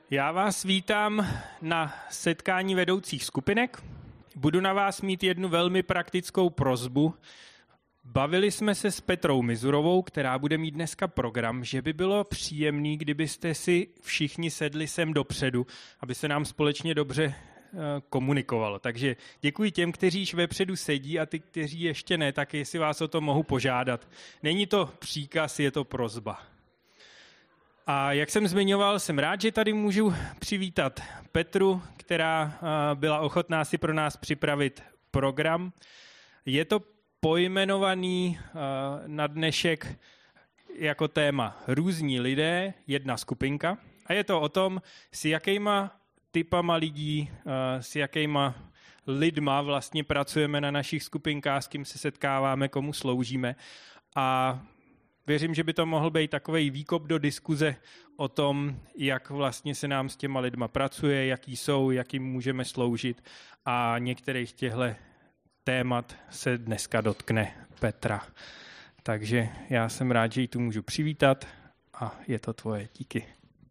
Já vás vítám na setkání vedoucích skupinek. Budu na vás mít jednu velmi praktickou prosbu. Bavili jsme se s Petrou Mizurovou, která bude mít dneska program, že by bylo příjemný, kdybyste si všichni sedli sem dopředu, aby se nám společně dobře komunikovalo. Takže děkuji těm, kteří již vepředu sedí a ty, kteří ještě ne, tak jestli vás o to mohu požádat. Není to příkaz, je to prosba. A jak jsem zmiňoval, jsem rád, že tady můžu přivítat Petru, která byla ochotná si pro nás připravit program. Je to pojmenovaný na dnešek jako téma Různí lidé, jedna skupinka. A je to o tom, s jakýma typama lidí, s jakýma lidma vlastně pracujeme na našich skupinkách, s kým se setkáváme, komu sloužíme. A věřím, že by to mohl být takovej výkop do diskuze o tom, jak vlastně se nám s těma lidma pracuje, jaký jsou, jak jim můžeme sloužit. A některých těchto témat se dneska dotkne Petra. Takže já jsem rád, že ji tu můžu přivítat a je to tvoje. Díky.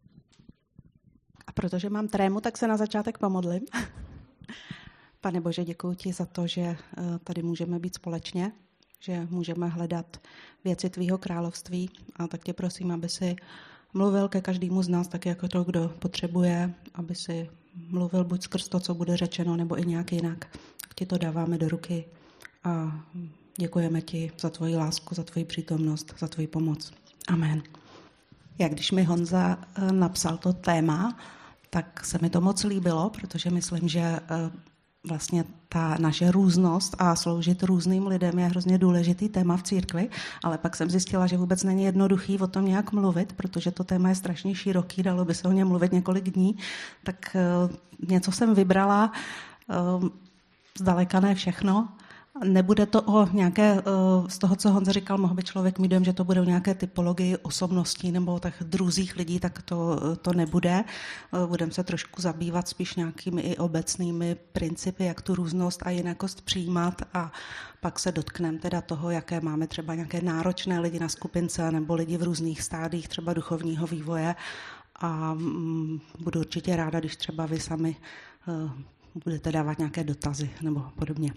A protože mám trému, tak se na začátek pomodlím. Pane Bože, děkuji ti za to, že tady můžeme být společně, že můžeme hledat věci tvýho království a tak tě prosím, aby si mluvil ke každému z nás tak jako to, kdo potřebuje, aby si mluvil buď skrz to, co bude řečeno, nebo i nějak jinak. Ti to dáváme do ruky a děkujeme ti za tvoji lásku, za tvoji přítomnost, za tvoji pomoc. Amen. Jak když mi Honza napsal to téma, tak se mi to moc líbilo, protože myslím, že vlastně ta naše různost a sloužit různým lidem je hrozně důležitý téma v církvi, ale pak jsem zjistila, že vůbec není jednoduchý o tom nějak mluvit, protože to téma je strašně široký, dalo by se o něm mluvit několik dní, tak něco jsem vybrala, zdaleka ne všechno. Nebude to o nějaké, z toho, co Honza říkal, mohl by člověk mít dojem, že to bude o nějaké typologii osobností nebo tak druzích lidí, tak to nebude. Budeme se trošku zabývat spíš nějakými i obecnými principy, jak tu různost a jinakost přijímat a pak se dotkneme teda toho, jaké máme třeba nějaké náročné lidi na skupince nebo lidi v různých stádích třeba duchovního vývoje a budu určitě ráda, když třeba vy sami budete dávat nějaké dotazy nebo podobně.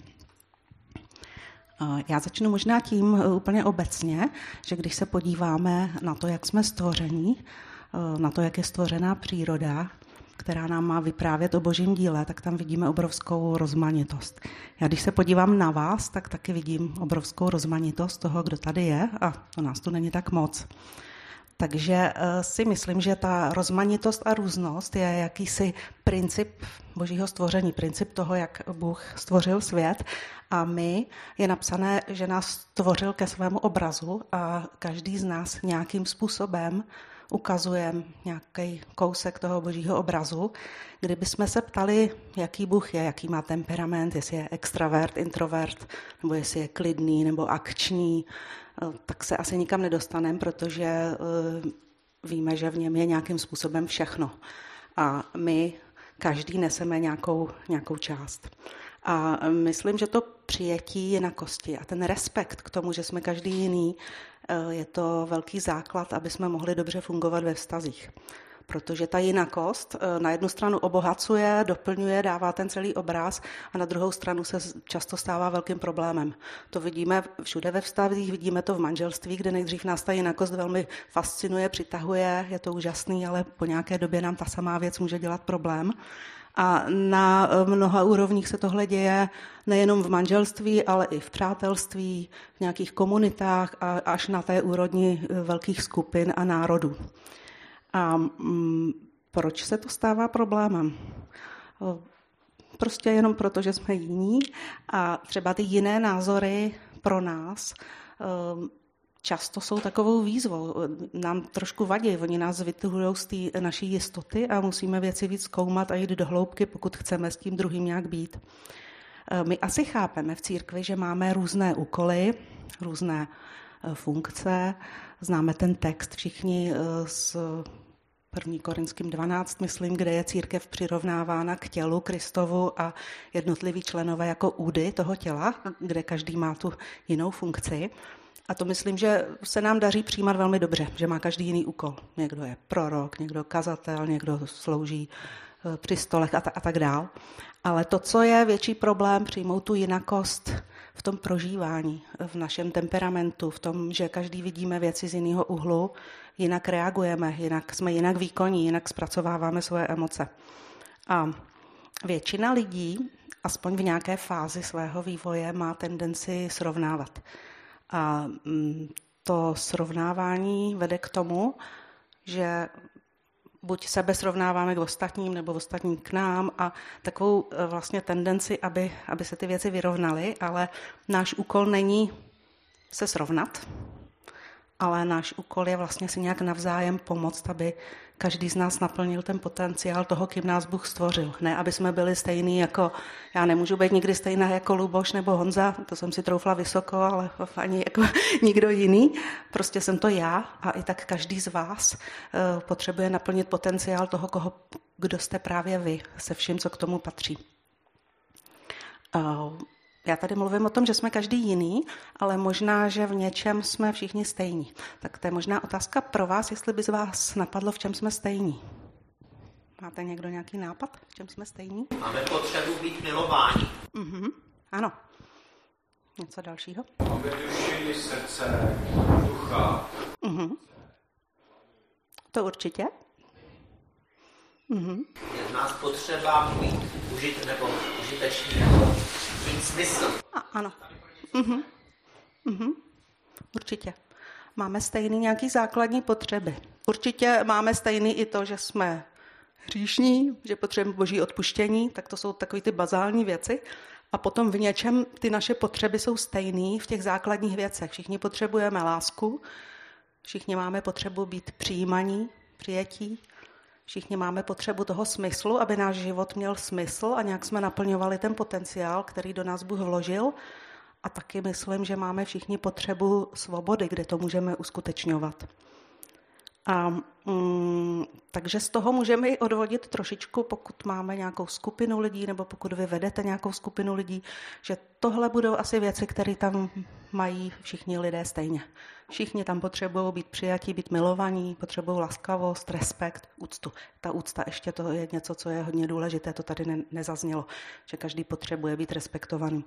Já začnu možná tím úplně obecně, že když se podíváme na to, jak jsme stvoření, na to, jak je stvořená příroda, která nám má vyprávět o božím díle, tak tam vidíme obrovskou rozmanitost. Já když se podívám na vás, tak taky vidím obrovskou rozmanitost toho, kdo tady je a to nás tu není tak moc. Takže si myslím, že ta rozmanitost a různost je jakýsi princip božího stvoření, princip toho, jak Bůh stvořil svět a my je napsané, že nás stvořil ke svému obrazu a každý z nás nějakým způsobem ukazuje nějaký kousek toho božího obrazu. Kdybychom se ptali, jaký Bůh je, jaký má temperament, jestli je extravert, introvert, nebo jestli je klidný nebo akční, tak se asi nikam nedostaneme, protože víme, že v něm je nějakým způsobem všechno. A my každý neseme nějakou část. A myslím, že to přijetí jinakosti a ten respekt k tomu, že jsme každý jiný, je to velký základ, aby jsme mohli dobře fungovat ve vztazích. Protože ta jinakost na jednu stranu obohacuje, doplňuje, dává ten celý obraz a na druhou stranu se často stává velkým problémem. To vidíme všude ve vztazích, vidíme to v manželství, kde nejdřív nás ta jinakost velmi fascinuje, přitahuje, je to úžasný, ale po nějaké době nám ta samá věc může dělat problém. A na mnoha úrovních se tohle děje nejenom v manželství, ale i v přátelství, v nějakých komunitách a až na té úrovni velkých skupin a národů. A proč se to stává problémem? Prostě jenom proto, že jsme jiní a třeba ty jiné názory pro nás často jsou takovou výzvou. Nám trošku vadí, oni nás vytahují z té naší jistoty a musíme věci víc zkoumat a jít do hloubky, pokud chceme s tím druhým nějak být. My asi chápeme v církvi, že máme různé úkoly, různé funkce. Známe ten text všichni z 1. Korinským 12, myslím, kde je církev přirovnávána k tělu Kristovu a jednotliví členové jako údy toho těla, kde každý má tu jinou funkci. A to myslím, že se nám daří přijímat velmi dobře, že má každý jiný úkol. Někdo je prorok, někdo kazatel, někdo slouží při stolech a tak dál. Ale to, co je větší problém, přijmout tu jinakost v tom prožívání, v našem temperamentu, v tom, že každý vidíme věci z jiného úhlu, jinak reagujeme, jinak jsme jinak výkonní, jinak zpracováváme svoje emoce. A většina lidí, aspoň v nějaké fázi svého vývoje, má tendenci srovnávat. A to srovnávání vede k tomu, že buď sebe srovnáváme k ostatním, nebo ostatní k nám a takovou vlastně tendenci, aby se ty věci vyrovnaly, ale náš úkol není se srovnat, ale náš úkol je vlastně si nějak navzájem pomoct, aby každý z nás naplnil ten potenciál toho, kým nás Bůh stvořil. Ne, aby jsme byli stejný jako, já nemůžu být nikdy stejná jako Luboš nebo Honza, to jsem si troufla vysoko, ale ani jako nikdo jiný. Prostě jsem to já a i tak každý z vás potřebuje naplnit potenciál toho, kdo jste právě vy, se vším, co k tomu patří. Já tady mluvím o tom, že jsme každý jiný, ale možná, že v něčem jsme všichni stejní. Tak to je možná otázka pro vás, jestli by z vás napadlo, v čem jsme stejní. Máte někdo nějaký nápad, v čem jsme stejní? Máme potřebu být milováni. Ano. Něco dalšího? Máme duši, srdce, ducha. To určitě. Je z nás potřeba mít užitečný nebo mít smysl. Ano. Určitě. Máme stejný nějaký základní potřeby. Určitě máme stejný i to, že jsme hříšní, že potřebujeme Boží odpuštění, tak to jsou takové ty bazální věci. A potom v něčem ty naše potřeby jsou stejný v těch základních věcech. Všichni potřebujeme lásku, všichni máme potřebu být přijímaní, přijetí, všichni máme potřebu toho smyslu, aby náš život měl smysl a nějak jsme naplňovali ten potenciál, který do nás Bůh vložil. A taky myslím, že máme všichni potřebu svobody, kde to můžeme uskutečňovat. A takže z toho můžeme i odvodit trošičku, pokud máme nějakou skupinu lidí, nebo pokud vy vedete nějakou skupinu lidí, že tohle budou asi věci, které tam mají všichni lidé stejně. Všichni tam potřebují být přijatí, být milovaní, potřebují laskavost, respekt, úctu. Ta úcta ještě to je něco, co je hodně důležité, to tady nezaznělo, že každý potřebuje být respektovaný.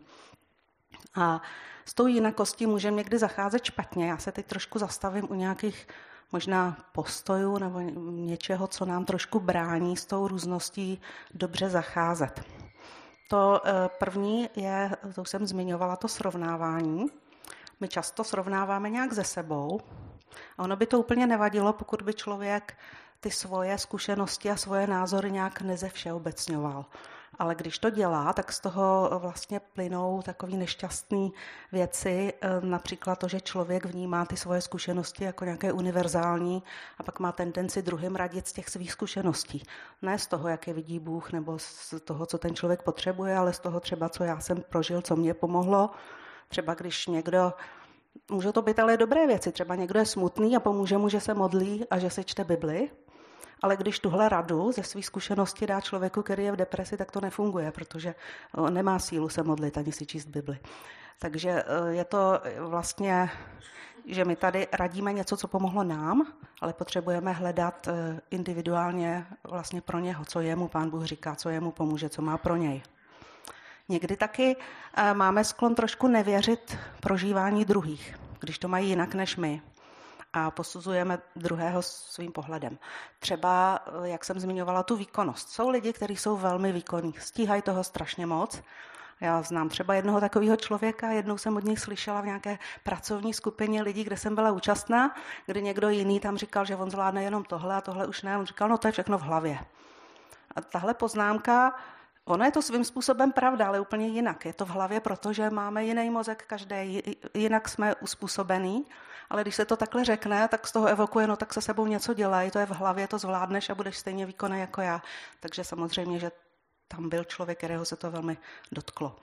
A s tou jinakostí můžeme někdy zacházet špatně. Já se teď trošku zastavím u nějakých možná postojů nebo něčeho, co nám trošku brání s tou růzností dobře zacházet. To první je, to už jsem zmiňovala, to srovnávání. My často srovnáváme nějak se sebou a ono by to úplně nevadilo, pokud by člověk ty svoje zkušenosti a svoje názory nějak nezevšeobecňoval. Ale když to dělá, tak z toho vlastně plynou takové nešťastné věci, například to, že člověk vnímá ty svoje zkušenosti jako nějaké univerzální a pak má tendenci druhým radit z těch svých zkušeností. Ne z toho, jak je vidí Bůh, nebo z toho, co ten člověk potřebuje, ale z toho třeba, co já jsem prožil, co mě pomohlo. Třeba když někdo, můžou to být ale dobré věci, třeba někdo je smutný a pomůže mu, že se modlí a že se čte Bibli. Ale když tuhle radu ze svých zkušeností dá člověku, který je v depresi, tak to nefunguje, protože on nemá sílu se modlit ani si číst Bibli. Takže je to vlastně, že my tady radíme něco, co pomohlo nám, ale potřebujeme hledat individuálně vlastně pro něho, co jemu Pán Bůh říká, co jemu pomůže, co má pro něj. Někdy taky máme sklon trošku nevěřit prožívání druhých, když to mají jinak než my. A posuzujeme druhého svým pohledem. Třeba, jak jsem zmiňovala, tu výkonnost. Jsou lidi, kteří jsou velmi výkonní, stíhají toho strašně moc. Já znám třeba jednoho takového člověka, jednou jsem od nich slyšela v nějaké pracovní skupině lidí, kde jsem byla účastná, kdy někdo jiný tam říkal, že on zvládne jenom tohle a tohle už ne. On říkal, no to je všechno v hlavě. A tahle poznámka, ono je to svým způsobem pravda, ale úplně jinak. Je to v hlavě, protože máme jiný mozek každý, jinak jsme uspůsobení, ale když se to takhle řekne, tak z toho evokuje, no tak se sebou něco dělej, to je v hlavě, to zvládneš a budeš stejně výkonný jako já. Takže samozřejmě, že tam byl člověk, kterého se to velmi dotklo.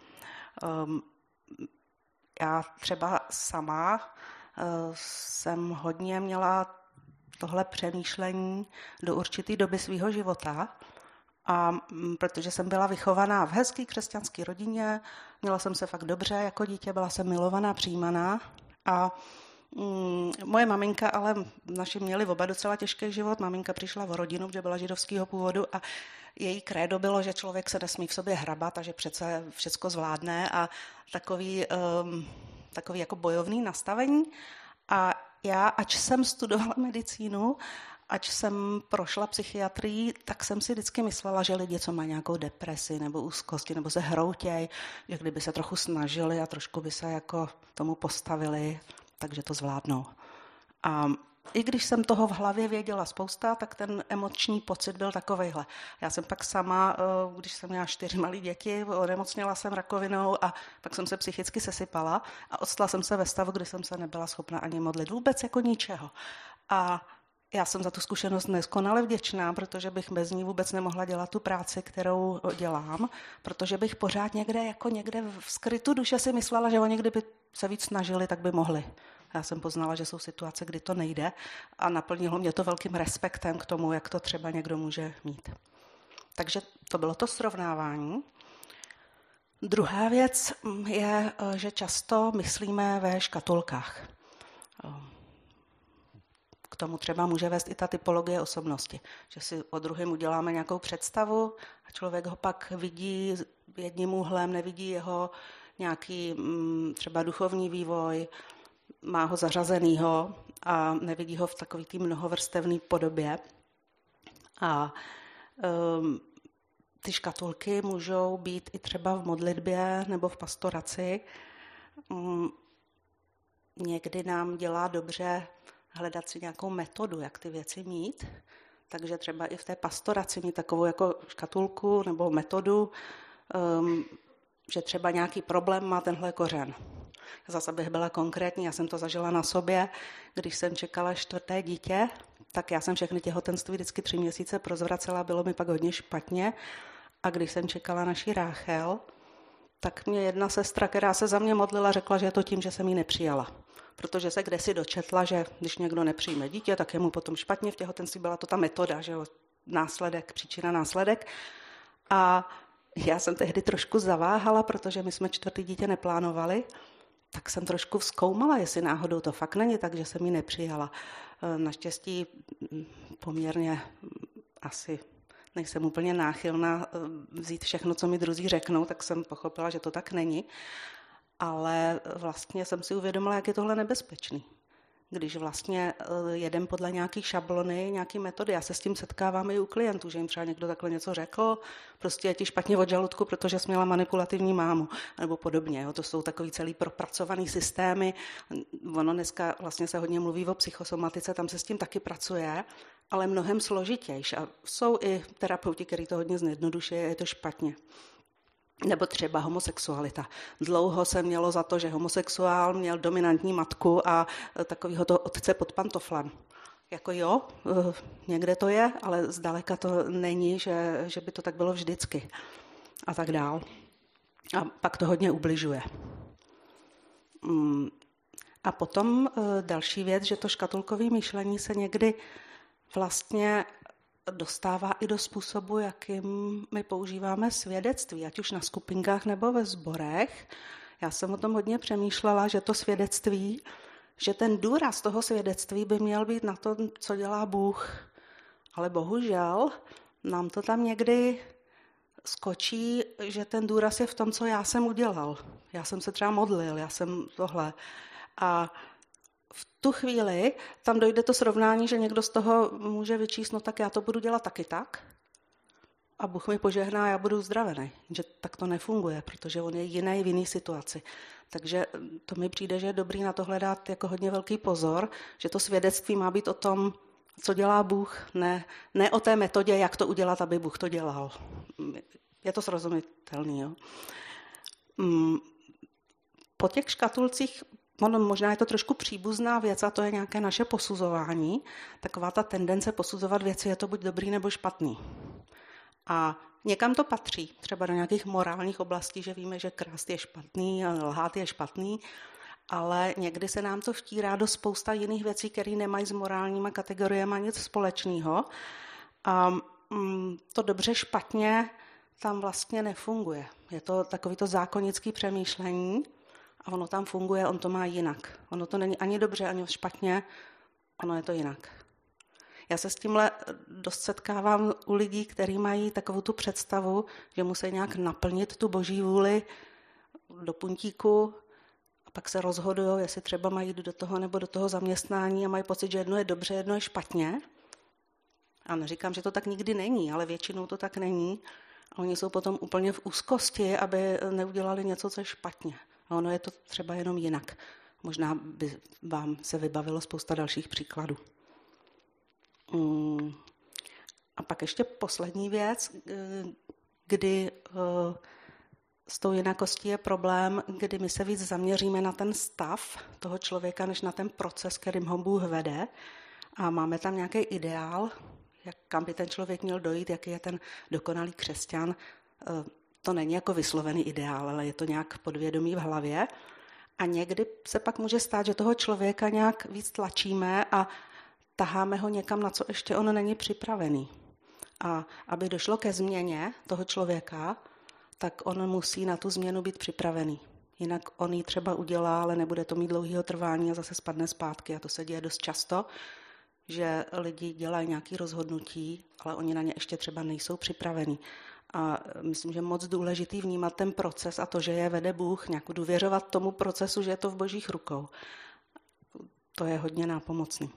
Já třeba sama jsem hodně měla tohle přemýšlení do určité doby svého života, a protože jsem byla vychovaná v hezké křesťanské rodině, měla jsem se fakt dobře jako dítě, byla jsem milovaná, přijímaná a Moje maminka, ale naši měli oba docela těžký život. Maminka přišla o rodinu, kde byla židovského původu a její krédo bylo, že člověk se nesmí v sobě hrabat a že přece všecko zvládne a takový jako bojovný nastavení. A já, ač jsem studovala medicínu, ač jsem prošla psychiatrii, tak jsem si vždycky myslela, že lidi, co mají nějakou depresi nebo úzkosti nebo se hroutěj, že kdyby se trochu snažili a trošku by se jako tomu postavili, takže to zvládnou. A i když jsem toho v hlavě věděla spousta, tak ten emoční pocit byl takovejhle. Já jsem pak sama, když jsem měla 4 malé děti, onemocněla jsem rakovinou a pak jsem se psychicky sesypala a odstala jsem se ve stavu, kdy jsem se nebyla schopna ani modlit vůbec jako ničeho. A já jsem za tu zkušenost neskonale vděčná, protože bych bez ní vůbec nemohla dělat tu práci, kterou dělám, protože bych pořád někde v skrytu duše si myslela, že oni kdyby se víc snažili, tak by mohli. Já jsem poznala, že jsou situace, kdy to nejde a naplnilo mě to velkým respektem k tomu, jak to třeba někdo může mít. Takže to bylo to srovnávání. Druhá věc je, že často myslíme ve škatulkách. K tomu třeba může vést i ta typologie osobnosti, že si o druhém uděláme nějakou představu a člověk ho pak vidí jedním úhlem, nevidí jeho nějaký třeba duchovní vývoj, má ho zařazenýho a nevidí ho v takový té mnohovrstevné podobě. A ty škatulky můžou být i třeba v modlitbě nebo v pastoraci. Někdy nám dělá dobře hledat si nějakou metodu, jak ty věci mít. Takže třeba i v té pastoraci mít takovou jako škatulku nebo metodu, že třeba nějaký problém má tenhle kořen. Zase bych byla konkrétní, já jsem to zažila na sobě, když jsem čekala 4. dítě, tak já jsem všechny těhotenství vždycky 3 měsíce prozvracela, bylo mi pak hodně špatně. A když jsem čekala naši Ráchel, tak mě jedna sestra, která se za mě modlila, řekla, že je to tím, že jsem ji nepřijala. Protože se kdesi dočetla, že když někdo nepřijme dítě, tak je mu potom špatně v těhotenství, byla to ta metoda, že jo, následek, příčina, následek. A já jsem tehdy trošku zaváhala, protože my jsme 4. dítě neplánovali, tak jsem trošku vzkoumala, jestli náhodou to fakt není tak, že jsem ji nepřijala. Naštěstí poměrně asi nejsem úplně náchylná vzít všechno, co mi druzí řeknou, tak jsem pochopila, že to tak není. Ale vlastně jsem si uvědomila, jak je tohle nebezpečný. Když vlastně jedem podle nějaký šablony, nějaký metody. Já se s tím setkávám i u klientů, že jim třeba někdo takhle něco řekl, prostě je ti špatně od žaludku, protože jsi měla manipulativní mámu, nebo podobně. Jo. To jsou takový celý propracovaný systémy. Ono dneska vlastně se hodně mluví o psychosomatice, tam se s tím taky pracuje, ale mnohem složitější. A jsou i terapeuti, kteří to hodně zjednoduší, je to špatně. Nebo třeba homosexualita. Dlouho se mělo za to, že homosexuál měl dominantní matku a takovýho toho otce pod pantoflem. Jako jo, někde to je, ale zdaleka to není, že by to tak bylo vždycky. A tak dál. A pak to hodně ubližuje. A potom další věc, že to škatulkové myšlení se někdy vlastně dostává i do způsobu, jakým my používáme svědectví, ať už na skupinkách nebo ve sborech. Já jsem o tom hodně přemýšlela, že to svědectví, že ten důraz toho svědectví by měl být na to, co dělá Bůh. Ale bohužel nám to tam někdy skočí, že ten důraz je v tom, co já jsem udělal. Já jsem se třeba modlil, já jsem tohle. A v tu chvíli tam dojde to srovnání, že někdo z toho může vyčíst, no tak já to budu dělat taky tak a Bůh mi požehná a já budu uzdravený. Že tak to nefunguje, protože on je jiný v jiný situaci. Takže to mi přijde, že je dobrý na tohle dát jako hodně velký pozor, že to svědectví má být o tom, co dělá Bůh, ne o té metodě, jak to udělat, aby Bůh to dělal. Je to srozumitelný, jo? Po těch škatulcích možná je to trošku příbuzná věc a to je nějaké naše posuzování. Taková ta tendence posuzovat věci, je to buď dobrý nebo špatný. A někam to patří, třeba do nějakých morálních oblastí, že víme, že krást je špatný a lhát je špatný, ale někdy se nám to vtírá do spousta jiných věcí, které nemají s morálníma kategoriemi nic společného. A to dobře špatně tam vlastně nefunguje. Je to takový to zákonické přemýšlení a ono tam funguje, on to má jinak. Ono to není ani dobře, ani špatně, ono je to jinak. Já se s tímhle dost setkávám u lidí, kteří mají takovou tu představu, že musí nějak naplnit tu boží vůli do puntíku a pak se rozhodují, jestli třeba mají jít do toho nebo do toho zaměstnání a mají pocit, že jedno je dobře, jedno je špatně. A neříkám, že to tak nikdy není, ale většinou to tak není. A oni jsou potom úplně v úzkosti, aby neudělali něco, co je špatně. A ono je to třeba jenom jinak. Možná by vám se vybavilo spousta dalších příkladů. A pak ještě poslední věc, kdy s tou jinakostí je problém, kdy my se víc zaměříme na ten stav toho člověka, než na ten proces, kterým ho Bůh vede. A máme tam nějaký ideál, kam by ten člověk měl dojít, jaký je ten dokonalý křesťan. To není jako vyslovený ideál, ale je to nějak podvědomí v hlavě. A někdy se pak může stát, že toho člověka nějak víc tlačíme a taháme ho někam, na co ještě on není připravený. A aby došlo ke změně toho člověka, tak on musí na tu změnu být připravený. Jinak on ji třeba udělá, ale nebude to mít dlouhého trvání a zase spadne zpátky. A to se děje dost často, že lidi dělají nějaké rozhodnutí, ale oni na ně ještě třeba nejsou připravení. A myslím, že moc důležitý vnímat ten proces a to, že je vede Bůh, nějak důvěřovat tomu procesu, že je to v božích rukou. To je hodně nápomocný.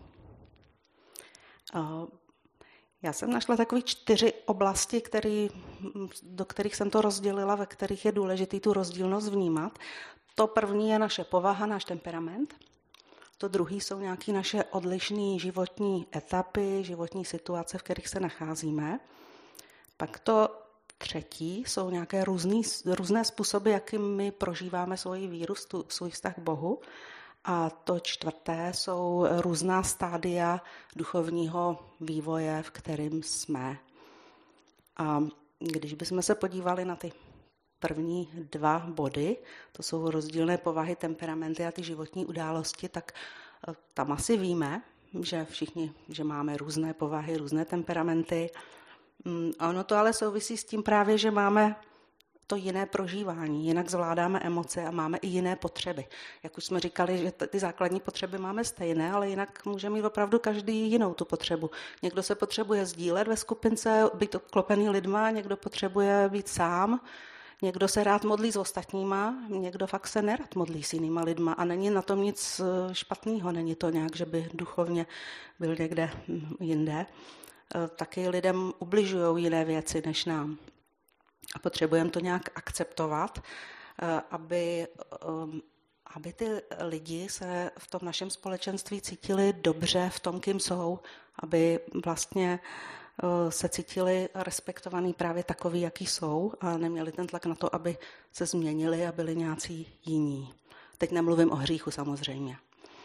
Já jsem našla takové 4 oblasti, do kterých jsem to rozdělila, ve kterých je důležitý tu rozdílnost vnímat. To první je naše povaha, náš temperament. To druhý jsou nějaké naše odlišné životní etapy, životní situace, v kterých se nacházíme. Pak to třetí jsou nějaké různé způsoby, jakým my prožíváme svoji víru, svůj vztah k Bohu. A to čtvrté jsou různá stádia duchovního vývoje, v kterém jsme. A když bychom se podívali na ty první 2 body, to jsou rozdílné povahy, temperamenty a ty životní události, tak tam asi víme, že všichni, že máme různé povahy, různé temperamenty. A ono to ale souvisí s tím právě, že máme to jiné prožívání, jinak zvládáme emoce a máme i jiné potřeby. Jak už jsme říkali, že ty základní potřeby máme stejné, ale jinak může mít opravdu každý jinou tu potřebu. Někdo se potřebuje sdílet ve skupince, být obklopený lidma, někdo potřebuje být sám, někdo se rád modlí s ostatníma, někdo fakt se nerad modlí s jinýma lidma a není na tom nic špatného, není to nějak, že by duchovně byl někde jinde. Taky lidem ubližují jiné věci než nám. A potřebujeme to nějak akceptovat, aby ty lidi se v tom našem společenství cítili dobře v tom, kým jsou, aby vlastně se cítili respektovaní právě takový, jaký jsou a neměli ten tlak na to, aby se změnili a byli nějací jiní. Teď nemluvím o hříchu samozřejmě.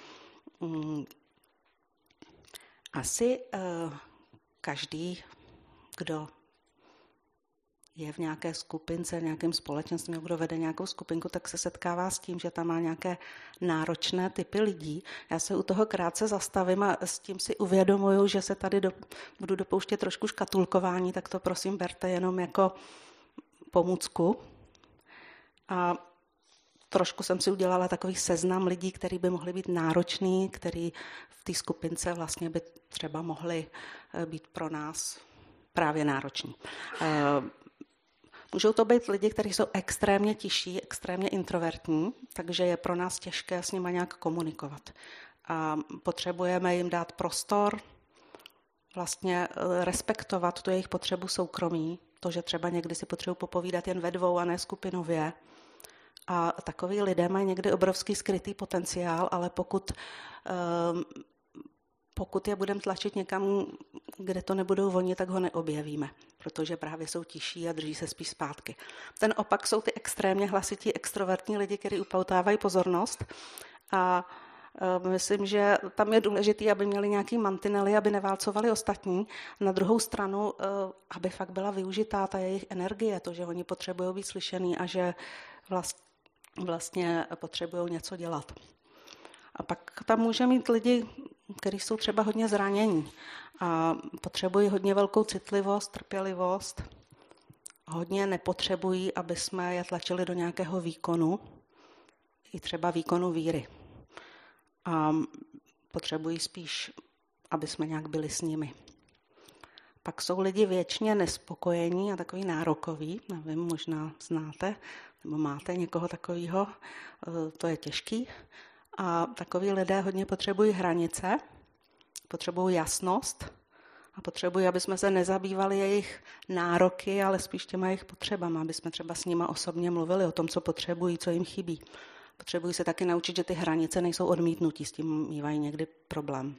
Asi každý, kdo je v nějaké skupince, v nějakém společenství, nebo kdo vede nějakou skupinku, tak se setkává s tím, že tam má nějaké náročné typy lidí. Já se u toho krátce zastavím a s tím si uvědomuju, že se tady budu dopouštět trošku škatulkování, tak to prosím berte jenom jako pomůcku. A trošku jsem si udělala takový seznam lidí, kteří by mohli být nároční, kteří v té skupince vlastně by třeba mohli být pro nás právě nároční. Můžou to být lidi, kteří jsou extrémně tiší, extrémně introvertní, takže je pro nás těžké s nimi nějak komunikovat. A potřebujeme jim dát prostor, vlastně respektovat tu jejich potřebu soukromí, to, že třeba někdy si potřebují popovídat jen ve 2 a ne skupinově. A takový lidé mají někdy obrovský skrytý potenciál, ale pokud je budeme tlačit někam, kde to nebudou oni, tak ho neobjevíme, protože právě jsou tiší a drží se spíš zpátky. Ten opak jsou ty extrémně hlasití, extrovertní lidi, kteří upoutávají pozornost a myslím, že tam je důležité, aby měli nějaký mantinely, aby neválcovali ostatní. Na druhou stranu, aby fakt byla využitá ta jejich energie, to, že oni potřebují být slyšený a že vlastně potřebují něco dělat. A pak tam může mít lidi, kteří jsou třeba hodně zranění a potřebují hodně velkou citlivost, trpělivost. Hodně nepotřebují, aby jsme je tlačili do nějakého výkonu. i třeba výkonu víry. A potřebují spíš, aby jsme nějak byli s nimi. Pak jsou lidi věčně nespokojení a takový nárokoví, nevím, možná znáte, nebo máte někoho takového, to je těžký. A takoví lidé hodně potřebují hranice, potřebují jasnost a potřebují, aby jsme se nezabývali jejich nároky, ale spíš těma jejich potřebama, aby jsme třeba s nima osobně mluvili o tom, co potřebují, co jim chybí. Potřebují se taky naučit, že ty hranice nejsou odmítnutí, s tím mívají někdy problém.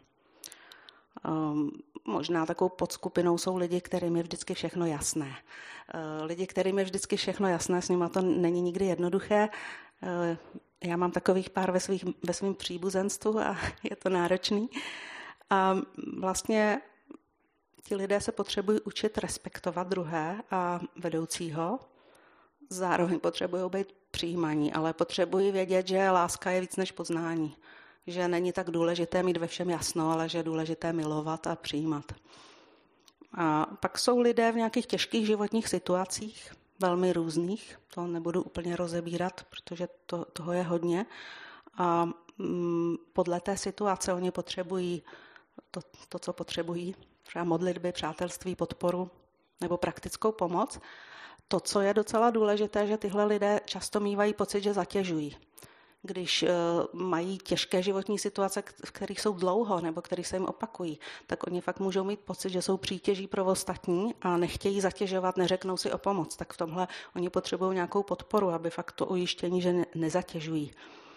Možná takovou podskupinou jsou lidi, kterým je vždycky všechno jasné. Lidi, kterým je vždycky všechno jasné, s nimi to není nikdy jednoduché. Já mám takových pár ve svém příbuzenstvu a je to náročný. A vlastně ti lidé se potřebují učit respektovat druhé a vedoucího. Zároveň potřebují být přijímaní, ale potřebují vědět, že láska je víc než poznání. Že není tak důležité mít ve všem jasno, ale že je důležité milovat a přijímat. A pak jsou lidé v nějakých těžkých životních situacích, velmi různých, to nebudu úplně rozebírat, protože toho je hodně. A podle té situace oni potřebují to, co potřebují, třeba modlitby, přátelství, podporu nebo praktickou pomoc. To, co je docela důležité, že tyhle lidé často mívají pocit, že zatěžují. Když mají těžké životní situace, v kterých jsou dlouho nebo které se jim opakují, tak oni fakt můžou mít pocit, že jsou přítěží pro ostatní a nechtějí zatěžovat, neřeknou si o pomoc. Tak v tomhle oni potřebují nějakou podporu, aby fakt to ujištění, že nezatěžují.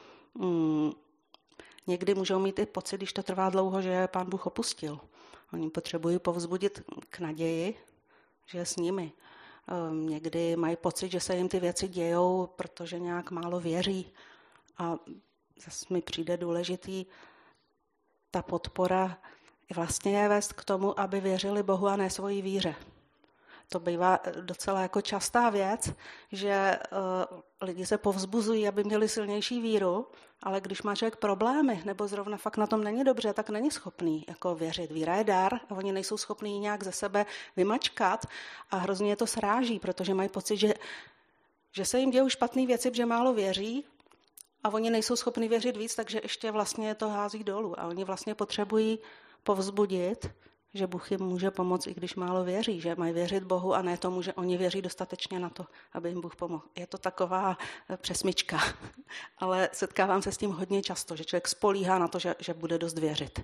Někdy můžou mít i pocit, když to trvá dlouho, že Pán Bůh opustil. Oni potřebují povzbudit k naději, že je s nimi. Někdy mají pocit, že se jim ty věci dějou, protože nějak málo věří. A zase mi přijde důležitý ta podpora vlastně je vést k tomu, aby věřili Bohu a ne svojí víře. To bývá docela jako častá věc, že lidi se povzbuzují, aby měli silnější víru, ale když má člověk problémy nebo zrovna fakt na tom není dobře, tak není schopný jako věřit. Víra je dar a oni nejsou schopní nějak ze sebe vymačkat a hrozně je to sráží, protože mají pocit, že se jim dějou špatné věci, protože málo věří a oni nejsou schopni věřit víc, takže ještě vlastně to hází dolů a oni vlastně potřebují povzbudit, že Bůh jim může pomoct, i když málo věří, že mají věřit Bohu a ne tomu, že oni věří dostatečně na to, aby jim Bůh pomohl. Je to taková přesmyčka, ale setkávám se s tím hodně často, že člověk spolíhá na to, že bude dost věřit.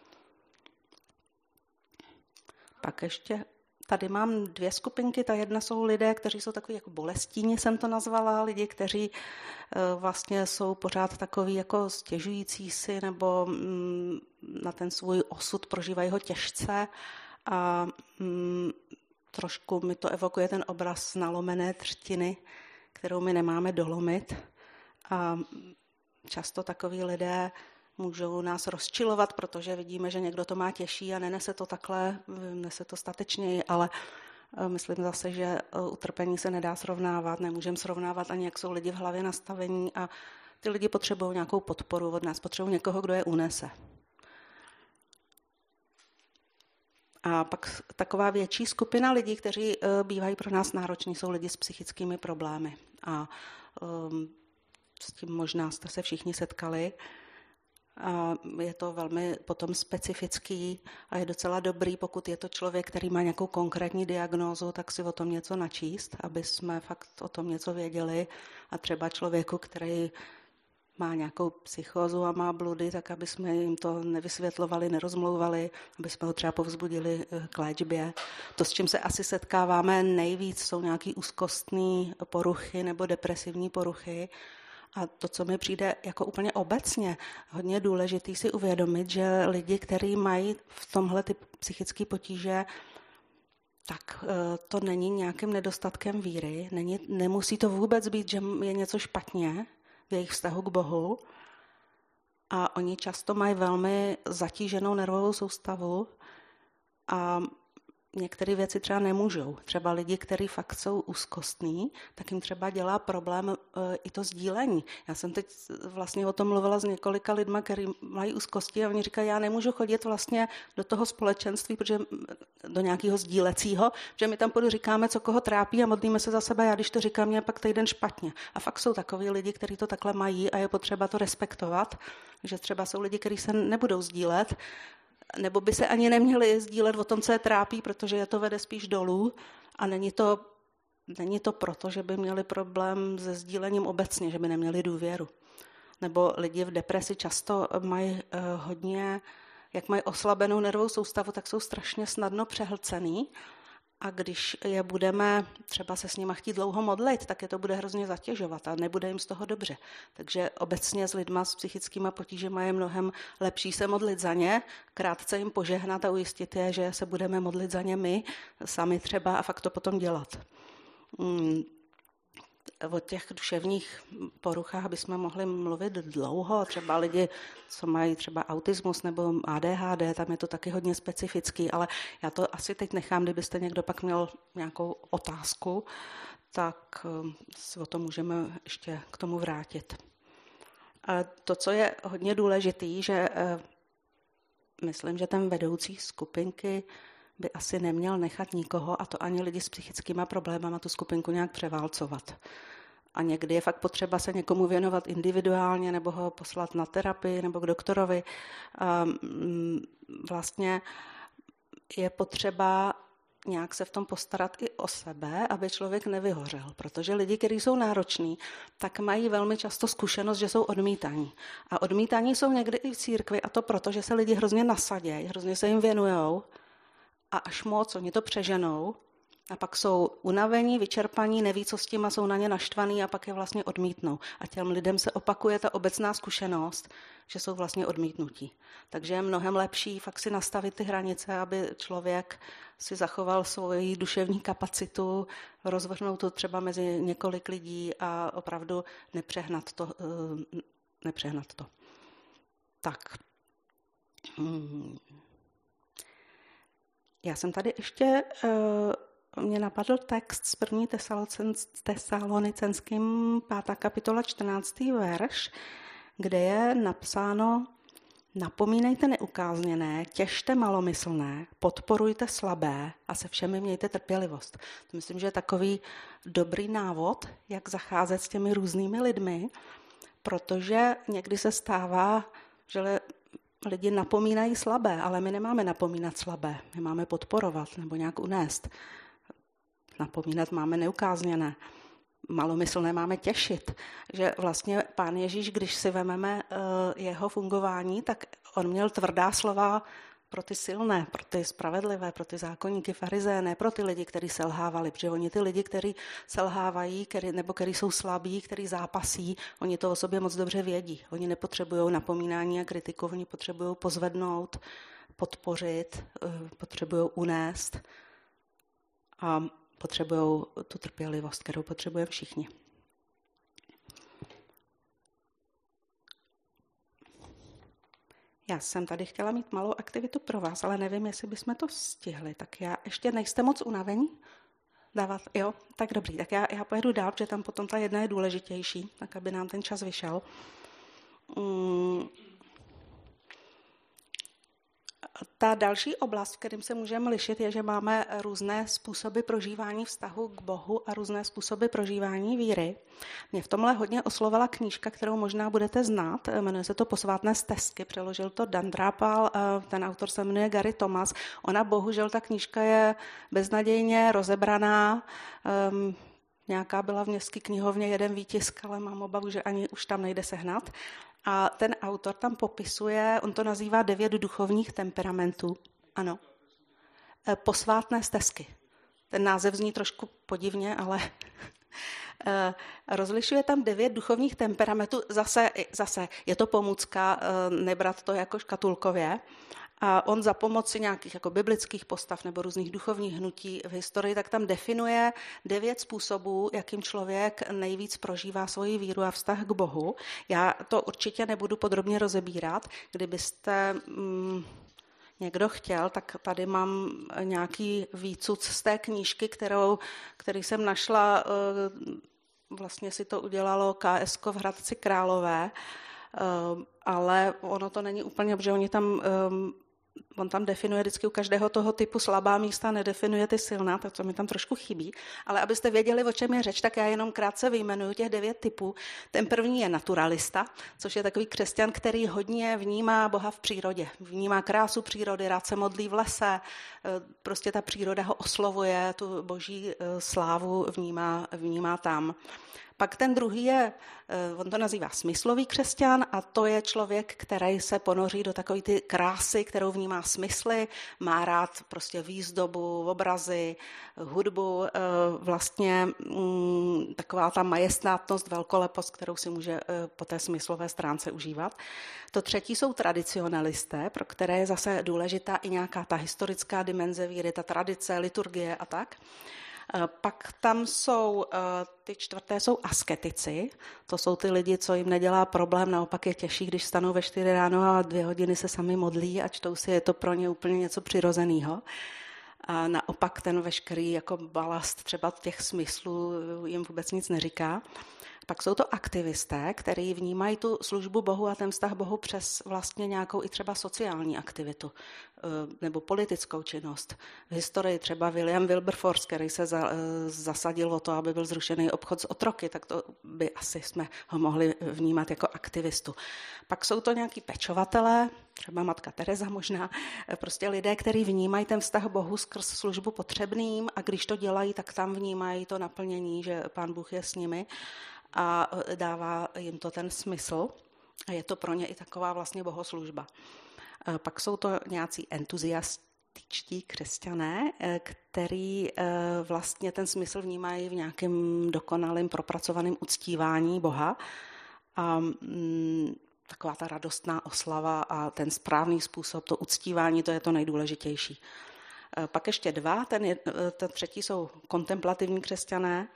Pak ještě tady mám 2 skupinky. Ta jedna jsou lidé, kteří jsou takový jako bolestíni, jsem to nazvala, lidi, kteří vlastně jsou pořád takový jako stěžující si nebo na ten svůj osud prožívají ho těžce a trošku mi to evokuje ten obraz nalomené třtiny, kterou my nemáme dolomit. A často takoví lidé můžou nás rozčilovat, protože vidíme, že někdo to má těžší a nenese to takhle, nese to statečněji, ale myslím zase, že utrpení se nedá srovnávat, nemůžeme srovnávat ani, jak jsou lidi v hlavě nastavení a ty lidi potřebují nějakou podporu od nás, potřebují někoho, kdo je unese. A pak taková větší skupina lidí, kteří bývají pro nás nároční, jsou lidi s psychickými problémy. A s tím možná jste se všichni setkali. A je to velmi potom specifický a je docela dobrý, pokud je to člověk, který má nějakou konkrétní diagnózu, tak si o tom něco načíst, aby jsme fakt o tom něco věděli. A třeba člověku, který má nějakou psychózu a má bludy, tak aby jsme jim to nevysvětlovali, nerozmlouvali, aby jsme ho třeba povzbudili k léčbě. To, s čím se asi setkáváme nejvíc, jsou nějaký úzkostné poruchy nebo depresivní poruchy. A to, co mi přijde jako úplně obecně hodně důležitý si uvědomit, že lidi, kteří mají v tomhle ty psychické potíže, tak to není nějakým nedostatkem víry, nemusí to vůbec být, že je něco špatně v jejich vztahu k Bohu. A oni často mají velmi zatíženou nervovou soustavu a některé věci třeba nemůžou. Třeba lidi, kteří fakt jsou úzkostní, tak jim třeba dělá problém i to sdílení. Já jsem teď vlastně o tom mluvila s několika lidma, kteří mají úzkosti a oni říkají, já nemůžu chodit vlastně do toho společenství, protože do nějakého sdílecího, že my tam půjdu říkáme, co koho trápí a modlíme se za sebe, já když to říkám, mě pak týden špatně. A fakt jsou takový lidi, kteří to takhle mají a je potřeba to respektovat, že třeba jsou lidi, kteří se nebudou sdílet, nebo by se ani neměli sdílet o tom, co je trápí, protože je to vede spíš dolů a není to proto, že by měli problém se sdílením obecně, že by neměli důvěru. Nebo lidi v depresi často mají hodně, jak mají oslabenou nervovou soustavu, tak jsou strašně snadno přehlcený a když je budeme třeba se s nima chtít dlouho modlit, tak je to bude hrozně zatěžovat a nebude jim z toho dobře. Takže obecně s lidma s psychickými potížemi je mnohem lepší se modlit za ně, krátce jim požehnat a ujistit je, že se budeme modlit za ně my, sami třeba a fakt to potom dělat. O těch duševních poruchách bychom mohli mluvit dlouho, třeba lidi, co mají třeba autismus nebo ADHD, tam je to taky hodně specifický, ale já to asi teď nechám, kdybyste někdo pak měl nějakou otázku, tak se o tom můžeme ještě k tomu vrátit. A to, co je hodně důležitý, že myslím, že ten vedoucí skupinky by asi neměl nechat nikoho, a to ani lidi s psychickými problémy, tu skupinku nějak převálcovat. A někdy je fakt potřeba se někomu věnovat individuálně, nebo ho poslat na terapii, nebo k doktorovi. Vlastně je potřeba nějak se v tom postarat i o sebe, aby člověk nevyhořel. Protože lidi, kteří jsou nároční, tak mají velmi často zkušenost, že jsou odmítaní. A odmítaní jsou někdy i v církvi, a to proto, že se lidi hrozně nasadějí, hrozně se jim věnujou, a až moc oni to přeženou a pak jsou unavení, vyčerpaní, neví, co s tím a jsou na ně naštvaný a pak je vlastně odmítnou. A těm lidem se opakuje ta obecná zkušenost, že jsou vlastně odmítnutí. Takže je mnohem lepší fakt si nastavit ty hranice, aby člověk si zachoval svoji duševní kapacitu, rozvrhnout to třeba mezi několik lidí a opravdu nepřehnat to. Tak. Já jsem tady ještě, mě napadl text z 1. Tesalonicenským 5. kapitola 14. verš, kde je napsáno: napomínejte neukázněné, těžte malomyslné, podporujte slabé a se všemi mějte trpělivost. To myslím, že je takový dobrý návod, jak zacházet s těmi různými lidmi, protože někdy se stává, že lidi napomínají slabé, ale my nemáme napomínat slabé, my máme podporovat nebo nějak unést. Napomínat máme neukázněné, malomyslné máme těšit. Že vlastně Pán Ježíš, když si vememe jeho fungování, tak on měl tvrdá slova pro ty silné, pro ty spravedlivé, pro ty zákonníky, farizé, ne pro ty lidi, kteří selhávali, protože oni ty lidi, kteří selhávají, nebo kteří jsou slabí, kteří zápasí, oni to o sobě moc dobře vědí. Oni nepotřebují napomínání a kritiku, oni potřebují pozvednout, podpořit, potřebují unést a potřebují tu trpělivost, kterou potřebujeme všichni. Já jsem tady chtěla mít malou aktivitu pro vás, ale nevím, jestli bychom to stihli. Tak já ještě nejste moc unavení? Dávat? Jo, tak dobrý. Tak já pojedu dál, protože tam potom ta jedna je důležitější, tak aby nám ten čas vyšel. Ta další oblast, v kterým se můžeme lišit, je, že máme různé způsoby prožívání vztahu k Bohu a různé způsoby prožívání víry. Mě v tomhle hodně oslovila knížka, kterou možná budete znát, jmenuje se to Posvátné stezky, přeložil to Dan Drapal, ten autor se jmenuje Gary Thomas. Ona bohužel, ta knížka je beznadějně rozebraná, nějaká byla v městské knihovně jeden výtisk, ale mám obavu, že ani už tam nejde sehnat. A ten autor tam popisuje, on to nazývá 9 duchovních temperamentů. Ano. Posvátné stezky. Ten název zní trošku podivně, ale rozlišuje tam 9 duchovních temperamentů. Zase je to pomůcka, nebrat to jako škatulkově. A on za pomoci nějakých jako biblických postav nebo různých duchovních hnutí v historii, tak tam definuje 9 způsobů, jakým člověk nejvíc prožívá svoji víru a vztah k Bohu. Já to určitě nebudu podrobně rozebírat. Kdybyste někdo chtěl, tak tady mám nějaký výcuc z té knížky, který jsem našla, vlastně si to udělalo KS v Hradci Králové, ale ono to není úplně, protože on tam definuje vždycky u každého toho typu slabá místa, nedefinuje ty silná, tak to mi tam trošku chybí. Ale abyste věděli, o čem je řeč, tak já jenom krátce vyjmenuju těch 9 typů. Ten první je naturalista, což je takový křesťan, který hodně vnímá Boha v přírodě. Vnímá krásu přírody, rád se modlí v lese, prostě ta příroda ho oslovuje, tu boží slávu vnímá tam. Pak ten druhý je, on to nazývá smyslový křesťan a to je člověk, který se ponoří do takové ty krásy, kterou vnímá smysly, má rád prostě výzdobu, obrazy, hudbu, vlastně taková ta majestátnost, velkolepost, kterou si může po té smyslové stránce užívat. To třetí jsou tradicionalisté, pro které je zase důležitá i nějaká ta historická dimenze víry, ta tradice, liturgie a tak. Pak tam jsou, ty čtvrté jsou asketici, to jsou ty lidi, co jim nedělá problém, naopak je těžší, když stanou ve 4 ráno a 2 hodiny se sami modlí a čtou si, je to pro ně úplně něco přirozeného. A naopak ten veškerý jako balast třeba těch smyslů jim vůbec nic neříká. Pak jsou to aktivisté, kteří vnímají tu službu Bohu a ten vztah Bohu přes vlastně nějakou i třeba sociální aktivitu nebo politickou činnost. V historii třeba William Wilberforce, který se zasadil o to, aby byl zrušený obchod s otroky, tak to by asi jsme ho mohli vnímat jako aktivistu. Pak jsou to nějaký pečovatelé, třeba matka Teresa možná, prostě lidé, kteří vnímají ten vztah Bohu skrz službu potřebným a když to dělají, tak tam vnímají to naplnění, že Pán Bůh je s nimi a dává jim to ten smysl a je to pro ně i taková vlastně bohoslužba. Pak jsou to nějací entuziastičtí křesťané, který vlastně ten smysl vnímají v nějakém dokonalém propracovaném uctívání Boha a taková ta radostná oslava a ten správný způsob, to uctívání, to je to nejdůležitější. Pak ještě 2, ten třetí jsou kontemplativní křesťané.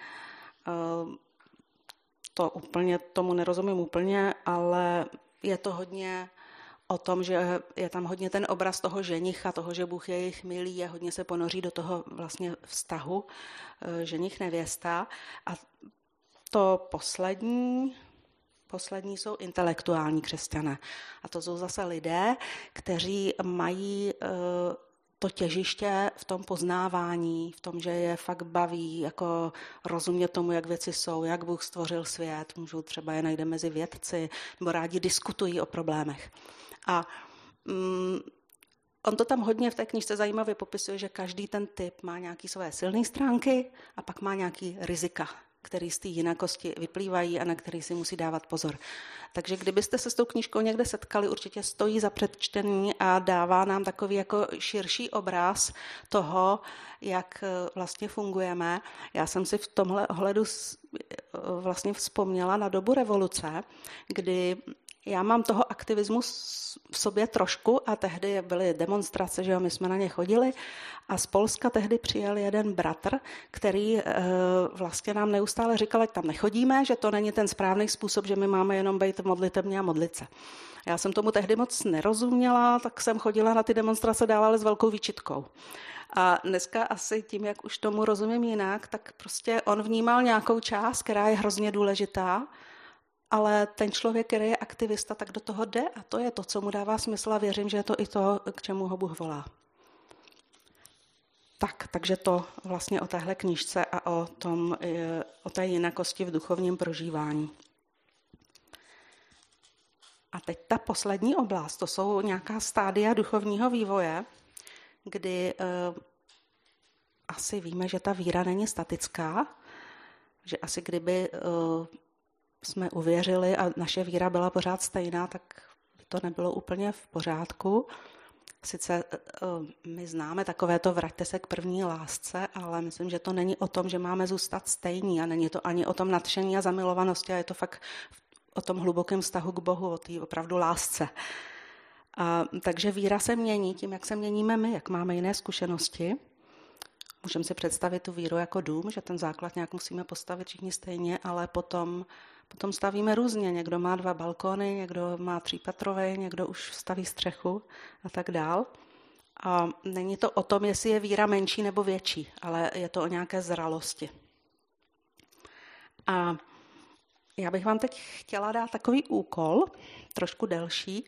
To úplně, tomu nerozumím úplně, ale je to hodně o tom, že je tam hodně ten obraz toho ženicha, toho, že Bůh je jejich milý a hodně se ponoří do toho vlastně vztahu ženich nevěsta. A to poslední jsou intelektuální křesťané. A to jsou zase lidé, kteří mají to těžiště v tom poznávání, v tom, že je fakt baví, jako rozumět tomu, jak věci jsou, jak Bůh stvořil svět, můžou třeba je najde mezi vědci, nebo rádi diskutují o problémech. A on to tam hodně v té knížce zajímavě popisuje, že každý ten typ má nějaké své silné stránky a pak má nějaký rizika, který z té jinakosti vyplývají a na který si musí dávat pozor. Takže kdybyste se s tou knížkou někde setkali, určitě stojí za přečtení a dává nám takový jako širší obraz toho, jak vlastně fungujeme. Já jsem si v tomhle ohledu vlastně vzpomněla na dobu revoluce, kdy já mám toho aktivismu v sobě trošku a tehdy byly demonstrace, že jo, my jsme na ně chodili a z Polska tehdy přijel jeden bratr, který vlastně nám neustále říkal, ať tam nechodíme, že to není ten správný způsob, že my máme jenom být modlitebně a modlit se. Já jsem tomu tehdy moc nerozuměla, tak jsem chodila na ty demonstrace dál, ale s velkou výčitkou. A dneska asi tím, jak už tomu rozumím jinak, tak prostě on vnímal nějakou část, která je hrozně důležitá, ale ten člověk, který je aktivista, tak do toho jde a to je to, co mu dává smysl a věřím, že je to i to, k čemu ho Bůh volá. Takže to vlastně o téhle knížce a o té jinakosti v duchovním prožívání. A teď ta poslední oblast, to jsou nějaká stádia duchovního vývoje, kdy asi víme, že ta víra není statická, že asi kdyby jsme uvěřili a naše víra byla pořád stejná, tak by to nebylo úplně v pořádku. Sice my známe takovéto vraťte se k první lásce, ale myslím, že to není o tom, že máme zůstat stejní a není to ani o tom nadšení a zamilovanosti, a je to fakt o tom hlubokém vztahu k Bohu, o té opravdu lásce. Takže víra se mění tím, jak se měníme my, jak máme jiné zkušenosti. Můžeme si představit tu víru jako dům, že ten základ nějak musíme postavit všichni stejně, ale potom stavíme různě. Někdo má 2 balkony, někdo má 3patrový, někdo už staví střechu a tak dál. A není to o tom, jestli je víra menší nebo větší, ale je to o nějaké zralosti. A já bych vám teď chtěla dát takový úkol, trošku delší.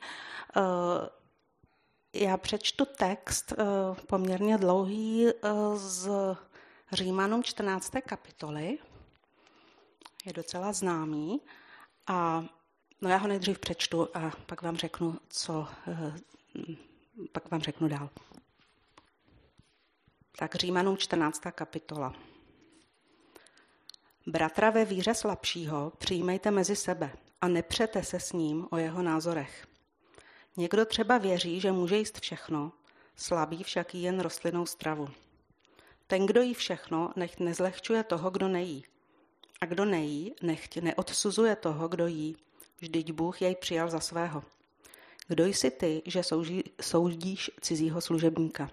Já přečtu text poměrně dlouhý z Římanům 14. kapitoly. Je docela známý. A já ho nejdřív přečtu a pak vám řeknu, pak vám řeknu dál. Tak Římanům 14. kapitola. Bratra ve víře slabšího přijmejte mezi sebe a nepřete se s ním o jeho názorech. Někdo třeba věří, že může jíst všechno, slabý však jí jen rostlinnou stravu. Ten, kdo jí všechno, nechť nezlehčuje toho, kdo nejí. A kdo nejí, nechť neodsuzuje toho, kdo jí. Vždyť Bůh jej přijal za svého. Kdo jsi ty, že soudíš cizího služebníka?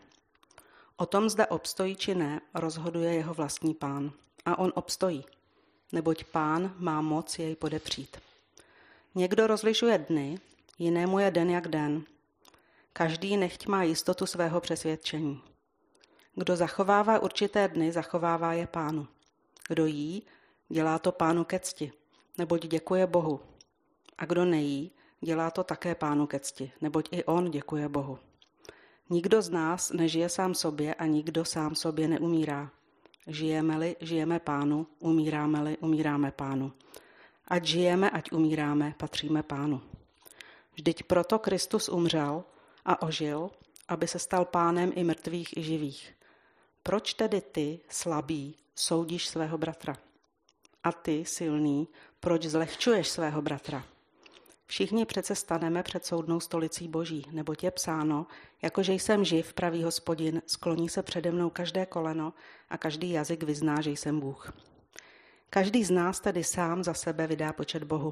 O tom, zda obstojí či ne, rozhoduje jeho vlastní pán. A on obstojí, neboť pán má moc jej podepřít. Někdo rozlišuje dny, jinému je den jak den. Každý nechť má jistotu svého přesvědčení. Kdo zachovává určité dny, zachovává je pánu. Kdo jí, dělá to pánu ke cti, neboť děkuje Bohu. A kdo nejí, dělá to také pánu ke cti, neboť i on děkuje Bohu. Nikdo z nás nežije sám sobě a nikdo sám sobě neumírá. Žijeme-li, žijeme pánu, umíráme-li, umíráme pánu. Ať žijeme, ať umíráme, patříme pánu. Vždyť proto Kristus umřel a ožil, aby se stal pánem i mrtvých, i živých. Proč tedy ty, slabý, soudíš svého bratra? A ty, silný, proč zlehčuješ svého bratra? Všichni přece staneme před soudnou stolicí Boží, neboť je psáno, jakože jsem živ, pravý Hospodin, skloní se přede mnou každé koleno a každý jazyk vyzná, že jsem Bůh. Každý z nás tedy sám za sebe vydá počet Bohu.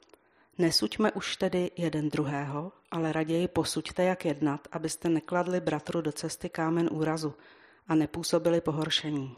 Nesuďme už tedy jeden druhého, ale raději posuďte, jak jednat, abyste nekladli bratru do cesty kámen úrazu a nepůsobili pohoršení.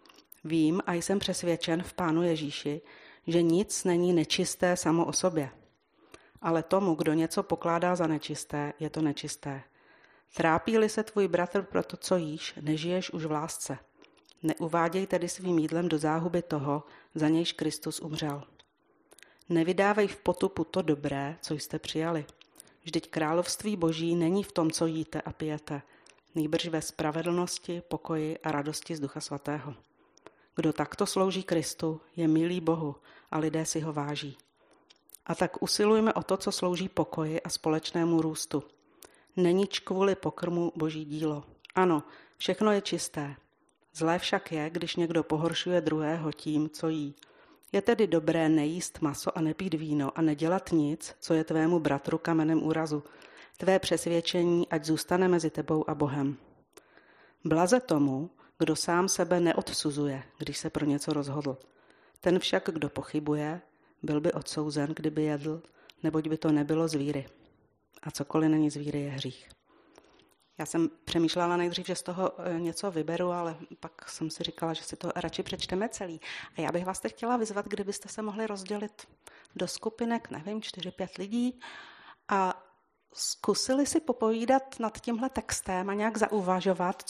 Vím a jsem přesvědčen v Pánu Ježíši, že nic není nečisté samo o sobě. Ale tomu, kdo něco pokládá za nečisté, je to nečisté. Trápí-li se tvůj bratr pro to, co jíš, nežiješ už v lásce. Neuváděj tedy svým jídlem do záhuby toho, za nějž Kristus umřel. Nevydávej v potupu to dobré, co jste přijali. Vždyť království Boží není v tom, co jíte a pijete, nýbrž ve spravedlnosti, pokoji a radosti z Ducha Svatého. Kdo takto slouží Kristu, je milý Bohu a lidé si ho váží. A tak usilujme o to, co slouží pokoji a společnému růstu. Neníč kvůli pokrmu Boží dílo. Ano, všechno je čisté. Zlé však je, když někdo pohoršuje druhého tím, co jí. Je tedy dobré nejíst maso a nepít víno a nedělat nic, co je tvému bratru kamenem úrazu. Tvé přesvědčení, ať zůstane mezi tebou a Bohem. Blaze tomu, kdo sám sebe neodsuzuje, když se pro něco rozhodl. Ten však, kdo pochybuje, byl by odsouzen, kdyby jedl, neboť by to nebylo z víry. A cokoliv není z víry, je hřích. Já jsem přemýšlela nejdřív, že z toho něco vyberu, ale pak jsem si říkala, že si to radši přečteme celý. A já bych vás teď chtěla vyzvat, kdybyste se mohli rozdělit do skupinek, nevím, 4-5 lidí a zkusili si popovídat nad tímhle textem a nějak zauvažovat,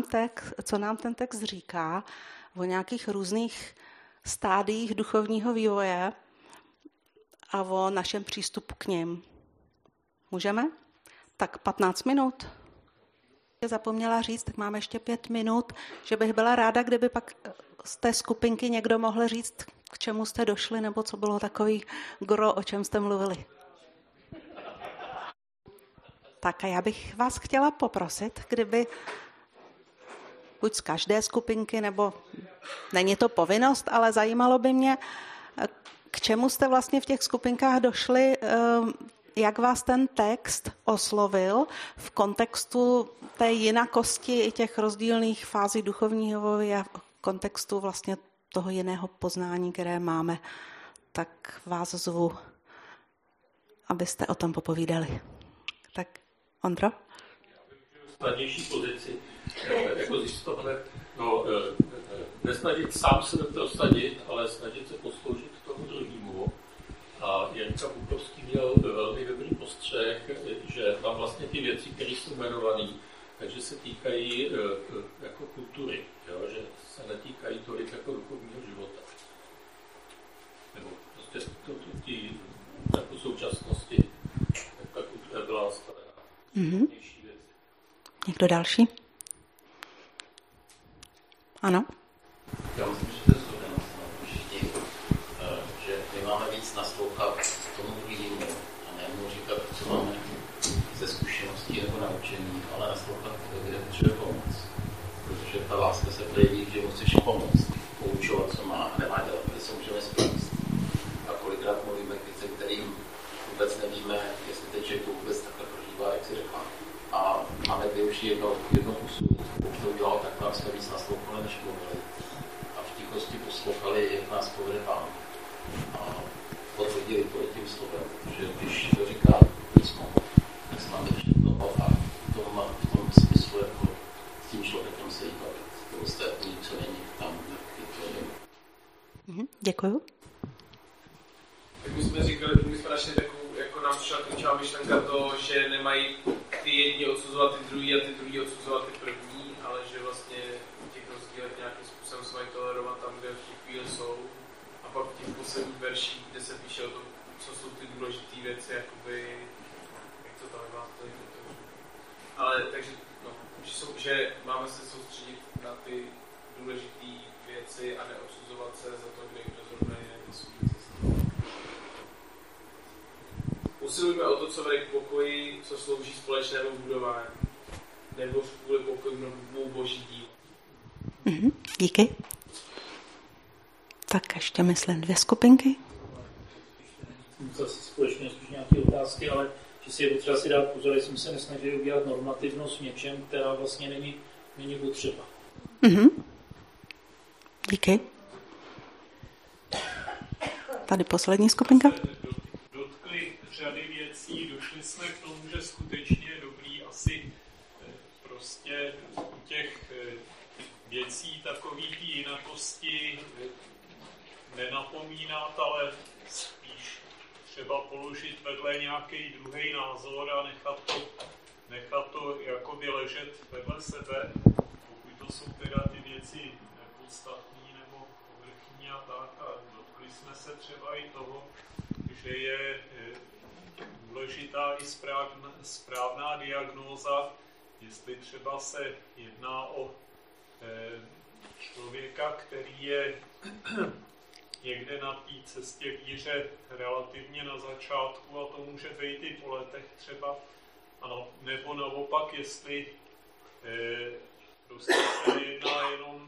co nám ten text říká o nějakých různých stádiích duchovního vývoje a o našem přístupu k nim. Můžeme? Tak 15 minut. Zapomněla říct, tak máme ještě 5 minut, že bych byla ráda, kdyby pak z té skupinky někdo mohl říct, k čemu jste došli, nebo co bylo takový gro, o čem jste mluvili. Tak a já bych vás chtěla poprosit, kdyby buď z každé skupinky, nebo není to povinnost, ale zajímalo by mě, k čemu jste vlastně v těch skupinkách došli, jak vás ten text oslovil v kontextu té jinakosti i těch rozdílných fází duchovního a v kontextu vlastně toho jiného poznání, které máme. Tak vás zvu, abyste o tom popovídali. Tak Ondro? Snadnější pozici, jako zjistit nesnažit sám se prosadit, ale snažit se posloužit tomu druhému. A Jirka Bukovský měl velmi dobrý postřeh, že tam vlastně ty věci, které jsou jmenované, takže se týkají jako kultury, jo? Že se netýkají tolik jako duchovního života. Nebo prostě jako současnosti, jak ta kultura byla nastavená. Někdo další? Ano? Já myslím, že to je zhodenost na všichni, že my máme víc naslouchat tomu druhému a nejenom říkat, co máme ze zkušeností nebo naučení, ale naslouchat, kde potřebuje pomoc. Protože ta láska se projeví, že mu chceš pomoct, poučovat, co má a nemá dělat, kde se můžeme spíst. A kolikrát mluvíme k věcem, kterým vůbec nevíme, jestli ten člověk to vůbec takhle prožívá, jak si řekla. A máme už jednou pusu, pokud to udělal, tak nám jsme víc naslouchali, než mluvili. A v tichosti poslouchali, jak nás povede Pán. A potvrdili to tím slovem, že když to říká písmo, tak se máme ještě toho a v tom smyslu jako s tím člověkem se jí bavit. To ostatní, co není tam, jak to není. Děkuju. Tak my jsme říkali, my jsme našli takovou, jako nám přišla klíčová myšlenka to, že nemají ty jedni odsuzovat ty druhý a ty druhý odsuzovat ty první, ale že vlastně v těch rozdílech nějakým způsobem se mají tolerovat tam, kde v těch chvíli jsou. A pak v těch posledních verších, kde se píše o tom, co jsou ty důležité věci, jakoby, jak to tam má to jde. Ale takže, no, že máme se soustředit na ty důležité věci a neodsuzovat se za to, kde kdo zrovna je na svůj cestě. Usilujme o to, co vede k pokoji, co slouží společnému budování, nebo kvůli pokoju boží dílo. Díky. Tak ještě myslím 2 skupinky. Zase společně spíš nějaké otázky, ale že si je potřeba si dát pozor, jestli se nesnažili udělat normativnost v něčem, která vlastně není potřeba. Díky. Tady poslední skupinka. Dotkli řady věcí, došli jsme k tomu, že skutečně je dobrý asi prostě u těch věcí takový ty jinakosti nenapomínat, ale spíš třeba položit vedle nějaký druhý názor a nechat to jakoby ležet vedle sebe, pokud to jsou teda ty věci nepodstatné nebo povrchní a tak. A dotkli jsme se třeba i toho, že je důležitá i správná diagnóza, jestli třeba se jedná o člověka, který je někde na té cestě víře relativně na začátku a to může být i po letech třeba, ano, nebo naopak, jestli prostě se jedná jenom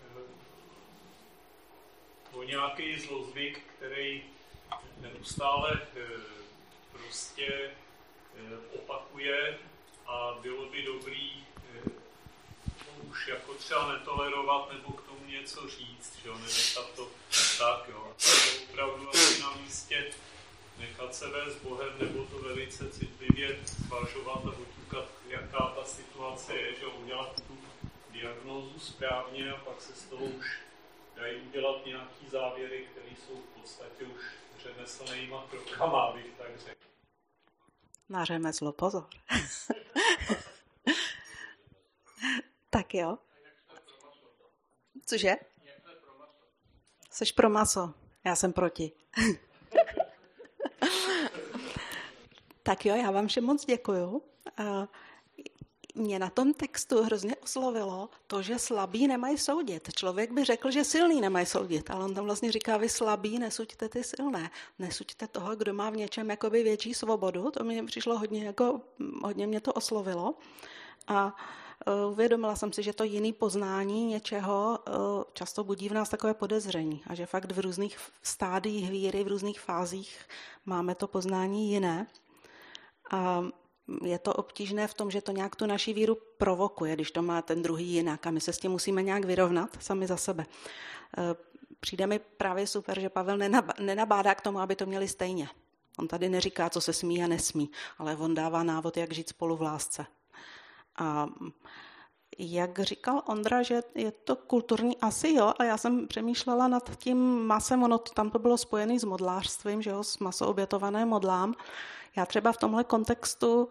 o nějaký zlozvyk, který neustále prostě opakuje a bylo by dobrý už jako třeba netolerovat nebo k tomu něco říct, že jo, nenechat to tak, jo. A to je opravdu asi na místě nechat se vést Bohem nebo to velice citlivě zvažovat a oťukat, jaká ta situace je, že udělat tu diagnózu správně a pak se z toho už dají udělat nějaký závěry, které jsou v podstatě už řemeslnýma krokama, abych tak řekl. Na řemeslo pozor. Tak jo. Cože? Jseš pro maso. Já jsem proti. Tak jo, já vám všem moc děkuju. Mě na tom textu hrozně oslovilo to, že slabí nemají soudit. Člověk by řekl, že silný nemají soudit, ale on tam vlastně říká, vy slabí nesuďte ty silné. Nesuďte toho, kdo má v něčem jakoby větší svobodu. To mi přišlo hodně mě to oslovilo. A uvědomila jsem si, že to jiný poznání něčeho často budí v nás takové podezření a že fakt v různých stádiích víry, v různých fázích máme to poznání jiné. A je to obtížné v tom, že to nějak tu naši víru provokuje, když to má ten druhý jinak a my se s tím musíme nějak vyrovnat sami za sebe. Přijde mi právě super, že Pavel nenabádá k tomu, aby to měli stejně. On tady neříká, co se smí a nesmí, ale on dává návod, jak žít spolu v lásce. A jak říkal Ondra, že je to kulturní, asi jo, a já jsem přemýšlela nad tím masem, tam to bylo spojené s modlářstvím, že jo, s masoobětované modlám. Já třeba v tomhle kontextu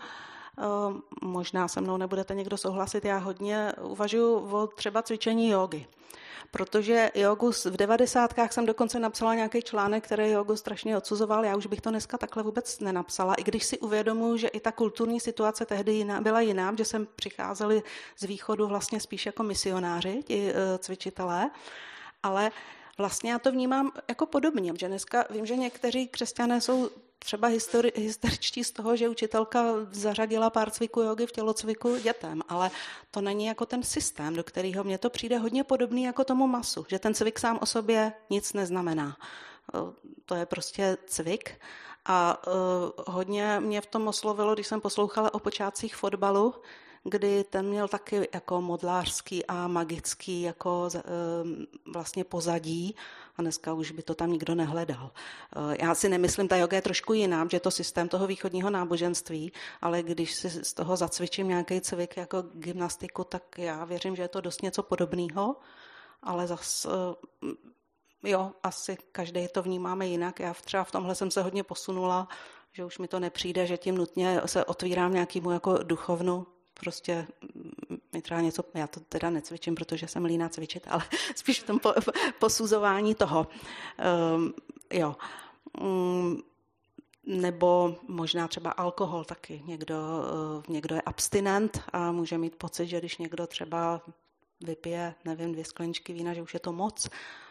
Možná se mnou nebudete někdo souhlasit, já hodně uvažuji o třeba cvičení jógy. Protože jogu v 90. jsem dokonce napsala nějaký článek, který jogu strašně odsuzoval. Já už bych to dneska takhle vůbec nenapsala, i když si uvědomuji, že i ta kulturní situace tehdy byla jiná, že sem přicházeli z východu vlastně spíš jako misionáři, ti cvičitelé, ale vlastně já to vnímám jako podobně, že dneska vím, že někteří křesťané jsou třeba hysteričtí z toho, že učitelka zařadila pár cviků jogy v tělocviku dětem, ale to není jako ten systém, do kterého mně to přijde hodně podobný jako tomu masu, že ten cvik sám o sobě nic neznamená. To je prostě cvik a hodně mě v tom oslovilo, když jsem poslouchala o počátcích fotbalu, kdy ten měl taky jako modlářský a magický jako vlastně pozadí a dneska už by to tam nikdo nehledal. Já si nemyslím, ta yoga je trošku jiná, že je to systém toho východního náboženství, ale když si z toho zacvičím nějaký cvik jako gymnastiku, tak já věřím, že je to dost něco podobného, ale zase jo, asi každý to vnímáme jinak. Já třeba v tomhle jsem se hodně posunula, že už mi to nepřijde, že tím nutně se otvírám nějakému jako duchovnu. Prostě mi třeba něco, já to teda necvičím, protože jsem líná cvičit, ale spíš v tom posuzování toho. Jo. Nebo možná třeba alkohol taky. Někdo je abstinent a může mít pocit, že když někdo třeba vypije, nevím, 2 skleničky vína, že už je to moc.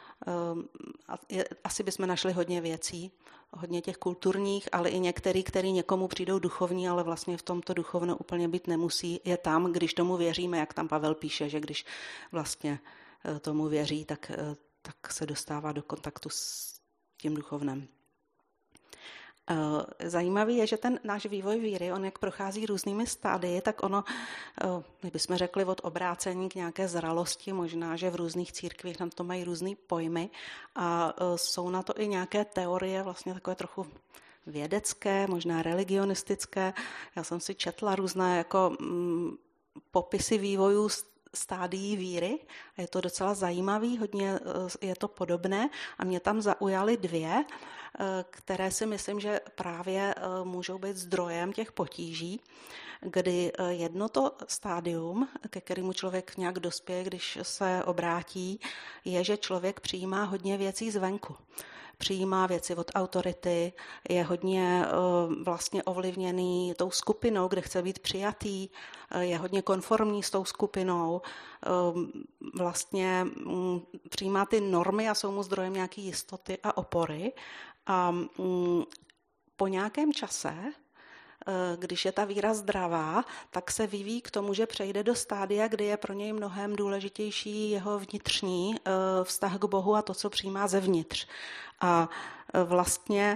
Asi bychom našli hodně věcí, hodně těch kulturních, ale i některý, který někomu přijdou duchovní, ale vlastně v tomto duchovno úplně být nemusí. Je tam, když tomu věříme, jak tam Pavel píše, že když vlastně tomu věří, tak se dostává do kontaktu s tím duchovnem. Zajímavý je, že ten náš vývoj víry, on jak prochází různými stádii, tak ono, my bychom řekli od obrácení k nějaké zralosti, možná, že v různých církvích na to mají různý pojmy a jsou na to i nějaké teorie, vlastně takové trochu vědecké, možná religionistické. Já jsem si četla různé jako popisy vývojů stádií víry a je to docela zajímavý, hodně je to podobné a mě tam zaujaly 2, které si myslím, že právě můžou být zdrojem těch potíží, kdy jedno to stádium, ke kterému člověk nějak dospěje, když se obrátí, je, že člověk přijímá hodně věcí zvenku. Přijímá věci od autority, je hodně vlastně ovlivněný tou skupinou, kde chce být přijatý, je hodně konformní s tou skupinou, vlastně přijímá ty normy a jsou mu zdrojem nějaké jistoty a opory. A po nějakém čase, když je ta víra zdravá, tak se vyvíjí k tomu, že přejde do stádia, kdy je pro něj mnohem důležitější jeho vnitřní vztah k Bohu a to, co přijímá zevnitř. A vlastně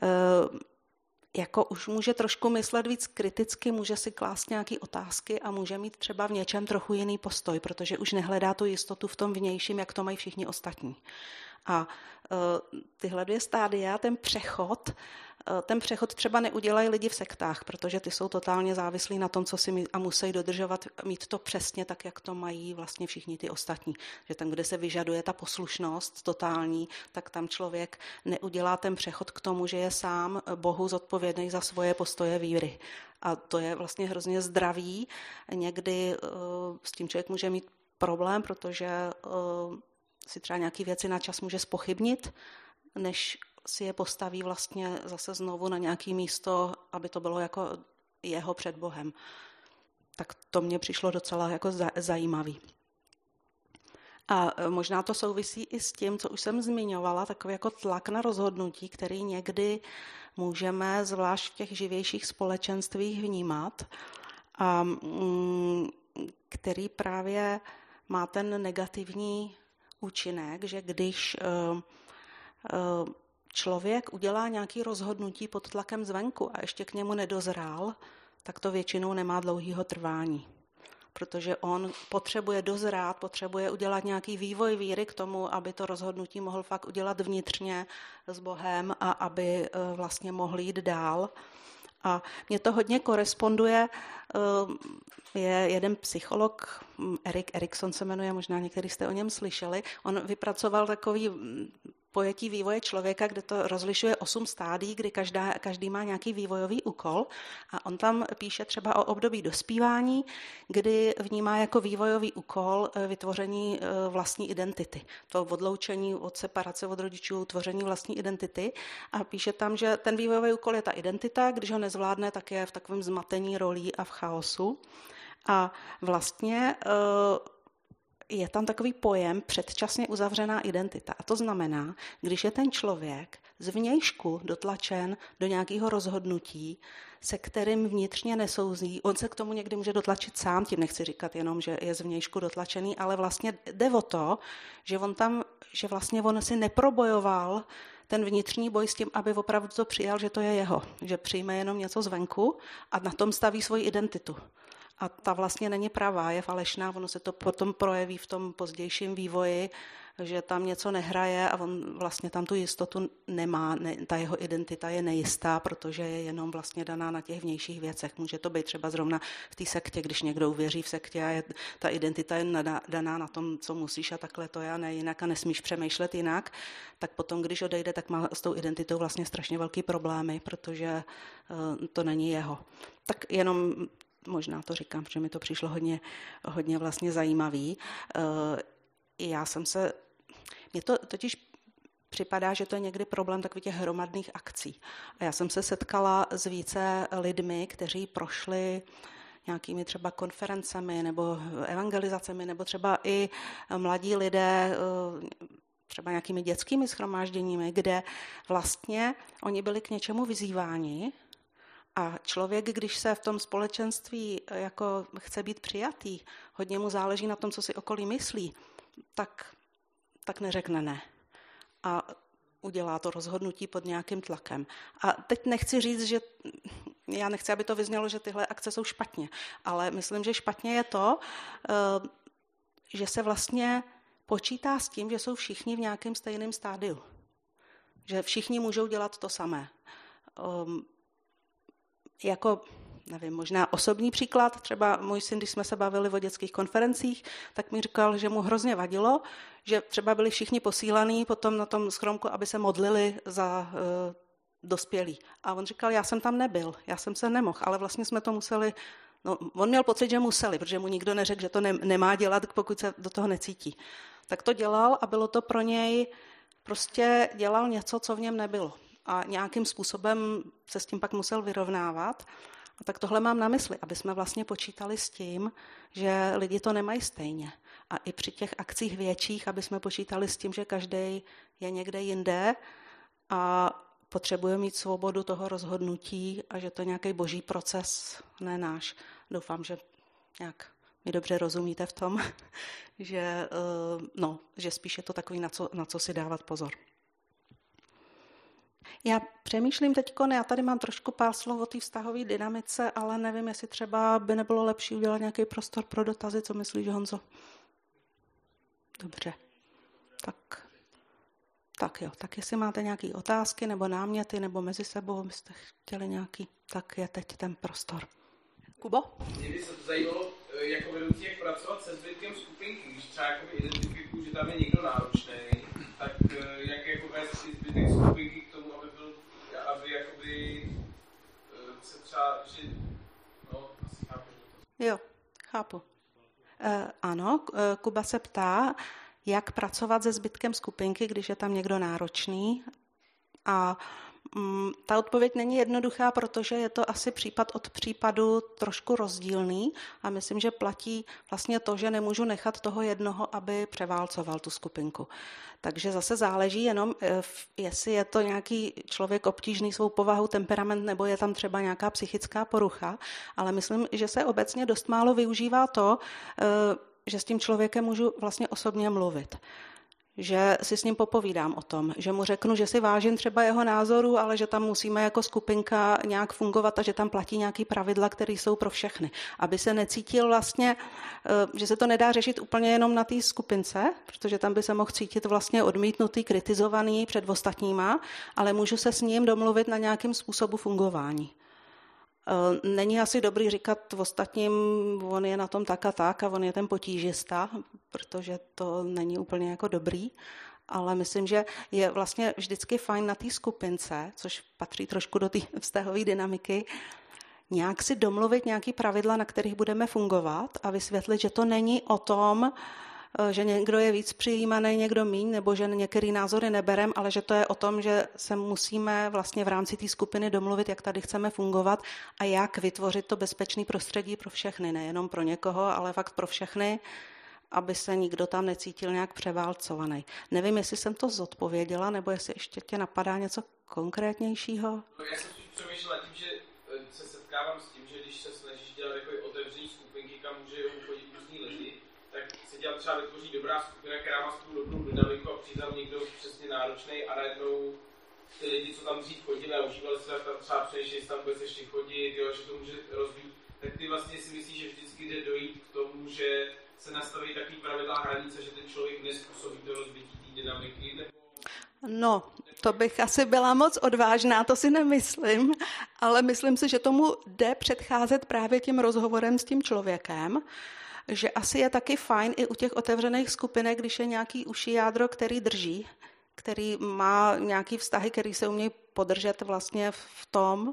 jako už může trošku myslet víc kriticky, může si klást nějaké otázky a může mít třeba v něčem trochu jiný postoj, protože už nehledá tu jistotu v tom vnějším, jak to mají všichni ostatní. A tyhle 2 stádia, ten přechod třeba neudělají lidi v sektách, protože ty jsou totálně závislí na tom, co si a musí dodržovat, mít to přesně tak, jak to mají vlastně všichni ty ostatní. Že tam, kde se vyžaduje ta poslušnost totální, tak tam člověk neudělá ten přechod k tomu, že je sám Bohu zodpovědný za svoje postoje víry. A to je vlastně hrozně zdravý. Někdy s tím člověk může mít problém, protože si třeba nějaké věci na čas může zpochybnit, než si je postaví vlastně zase znovu na nějaké místo, aby to bylo jako jeho před Bohem. Tak to mně přišlo docela jako zajímavý. A možná to souvisí i s tím, co už jsem zmiňovala, takový jako tlak na rozhodnutí, který někdy můžeme zvlášť v těch živějších společenstvích vnímat a který právě má ten negativní účinek, že když člověk udělá nějaké rozhodnutí pod tlakem zvenku a ještě k němu nedozrál, tak to většinou nemá dlouhého trvání. Protože on potřebuje dozrát, potřebuje udělat nějaký vývoj víry k tomu, aby to rozhodnutí mohl fakt udělat vnitřně s Bohem a aby vlastně mohl jít dál. A mně to hodně koresponduje, je jeden psycholog, Erik Erikson se jmenuje, možná některý jste o něm slyšeli, on vypracoval takový pojetí vývoje člověka, kde to rozlišuje 8 stádií, kdy každý má nějaký vývojový úkol. A on tam píše třeba o období dospívání, kdy vnímá jako vývojový úkol vytvoření vlastní identity. To odloučení od separace od rodičů, tvoření vlastní identity. A píše tam, že ten vývojový úkol je ta identita, když ho nezvládne, tak je v takovém zmatení rolí a v chaosu. A vlastně je tam takový pojem předčasně uzavřená identita. A to znamená, když je ten člověk zvnějšku dotlačen do nějakého rozhodnutí, se kterým vnitřně nesouzí, on se k tomu někdy může dotlačit sám, tím nechci říkat jenom, že je zvnějšku dotlačený, ale vlastně jde o to, že vlastně on si neprobojoval ten vnitřní boj s tím, aby opravdu to přijal, že to je jeho, že přijme jenom něco zvenku a na tom staví svoji identitu. A ta vlastně není pravá, je falešná, ono se to potom projeví v tom pozdějším vývoji, že tam něco nehraje a on vlastně tam tu jistotu nemá, ta jeho identita je nejistá, protože je jenom vlastně daná na těch vnějších věcech. Může to být třeba zrovna v té sektě, když někdo uvěří v sektě a ta identita je daná na tom, co musíš a takhle to je a ne jinak a nesmíš přemýšlet jinak, tak potom, když odejde, tak má s tou identitou vlastně strašně velký problémy, protože to není jeho. Tak jenom možná to říkám, protože mi to přišlo hodně vlastně zajímavý. Mně to totiž připadá, že to je někdy problém takových těch hromadných akcí. A já jsem se setkala s více lidmi, kteří prošli nějakými třeba konferencemi nebo evangelizacemi, nebo třeba i mladí lidé třeba nějakými dětskými shromážděními, kde vlastně oni byli k něčemu vyzýváni. A člověk, když se v tom společenství jako chce být přijatý, hodně mu záleží na tom, co si okolí myslí, tak neřekne ne. A udělá to rozhodnutí pod nějakým tlakem. A teď nechci říct, že já nechci, aby to vyznělo, že tyhle akce jsou špatně, ale myslím, že špatně je to, že se vlastně počítá s tím, že jsou všichni v nějakém stejném stádiu. Že všichni můžou dělat to samé. Jako, nevím, možná osobní příklad, třeba můj syn, když jsme se bavili o dětských konferencích, tak mi říkal, že mu hrozně vadilo, že třeba byli všichni posílaní potom na tom schromku, aby se modlili za dospělí. A on říkal, já jsem tam nebyl, já jsem se nemohl, ale vlastně jsme to museli, no, on měl pocit, že museli, protože mu nikdo neřekl, že to nemá dělat, pokud se do toho necítí. Tak to dělal a bylo to pro něj, prostě dělal něco, co v něm nebylo. A nějakým způsobem se s tím pak musel vyrovnávat. A tak tohle mám na mysli, aby jsme vlastně počítali s tím, že lidi to nemají stejně. A i při těch akcích větších, aby jsme počítali s tím, že každý je někde jinde a potřebuje mít svobodu toho rozhodnutí a že to je nějaký boží proces, ne náš. Doufám, že nějak mi dobře rozumíte v tom, že spíš je to takový, na co si dávat pozor. Já přemýšlím teďko, já tady mám trošku pár slov o té vztahové dynamice, ale nevím, jestli třeba by nebylo lepší udělat nějaký prostor pro dotazy. Co myslíš, Honzo? Dobře. Tak jo, tak jestli máte nějaké otázky nebo náměty, nebo mezi sebou byste chtěli nějaký, tak je teď ten prostor. Kubo? Mě by se to zajímalo, jako vedoucí, jak pracovat se zbytkem skupinky, když třeba identifikuju, že tam je někdo náročný, tak jak jako vést si zbytek skupinky k tomu, aby jakoby se třeba, že asi chápeš. Jo, chápu. Ano, Kuba se ptá, jak pracovat se zbytkem skupinky, když je tam někdo náročný. A ta odpověď není jednoduchá, protože je to asi případ od případu trošku rozdílný a myslím, že platí vlastně to, že nemůžu nechat toho jednoho, aby převálcoval tu skupinku. Takže zase záleží jenom, jestli je to nějaký člověk obtížný svou povahou, temperament, nebo je tam třeba nějaká psychická porucha, ale myslím, že se obecně dost málo využívá to, že s tím člověkem můžu vlastně osobně mluvit. Že si s ním popovídám o tom, že mu řeknu, že si vážím třeba jeho názoru, ale že tam musíme jako skupinka nějak fungovat a že tam platí nějaký pravidla, které jsou pro všechny. Aby se necítil vlastně, že se to nedá řešit úplně jenom na té skupince, protože tam by se mohl cítit vlastně odmítnutý, kritizovaný před ostatníma, ale můžu se s ním domluvit na nějakém způsobu fungování. Není asi dobrý říkat ostatním, on je na tom tak a on je ten potížista, protože to není úplně jako dobrý, ale myslím, že je vlastně vždycky fajn na té skupince, což patří trošku do té vztahové dynamiky, nějak si domluvit nějaký pravidla, na kterých budeme fungovat a vysvětlit, že to není o tom, že někdo je víc přijímaný, někdo míň, nebo že některé názory neberem, ale že to je o tom, že se musíme vlastně v rámci té skupiny domluvit, jak tady chceme fungovat a jak vytvořit to bezpečné prostředí pro všechny, nejenom pro někoho, ale fakt pro všechny, aby se nikdo tam necítil nějak převálcovaný. Nevím, jestli jsem to zodpověděla, nebo jestli ještě tě napadá něco konkrétnějšího. No, já jsem spíš přemýšlel nad tím, že se setkávám s tím, že když se snažíš dělat takové otevřené skupinky, kam může chodit různý lidi, tak se dělat třeba vytvoří dobrá skupina, která má spolu dobrou dynamiku a přijde tam někdo přesně náročný a najednou ty lidi, co tam dřív chodili a užívali se tam třeba přemýšleli, tam vůbec ještě chodit, jo, že to může rozvíjet, tak ty vlastně si myslíš, že vždycky jde dojít k tomu, že se nastaví takový pravidla hranice, že ten člověk nezpůsobí to rozbití té dynamiky, nebo... No, to bych asi byla moc odvážná, to si nemyslím, ale myslím si, že tomu jde předcházet právě tím rozhovorem s tím člověkem, že asi je taky fajn i u těch otevřených skupinek, když je nějaký uší jádro, který drží, který má nějaký vztahy, který se umí podržet vlastně v tom,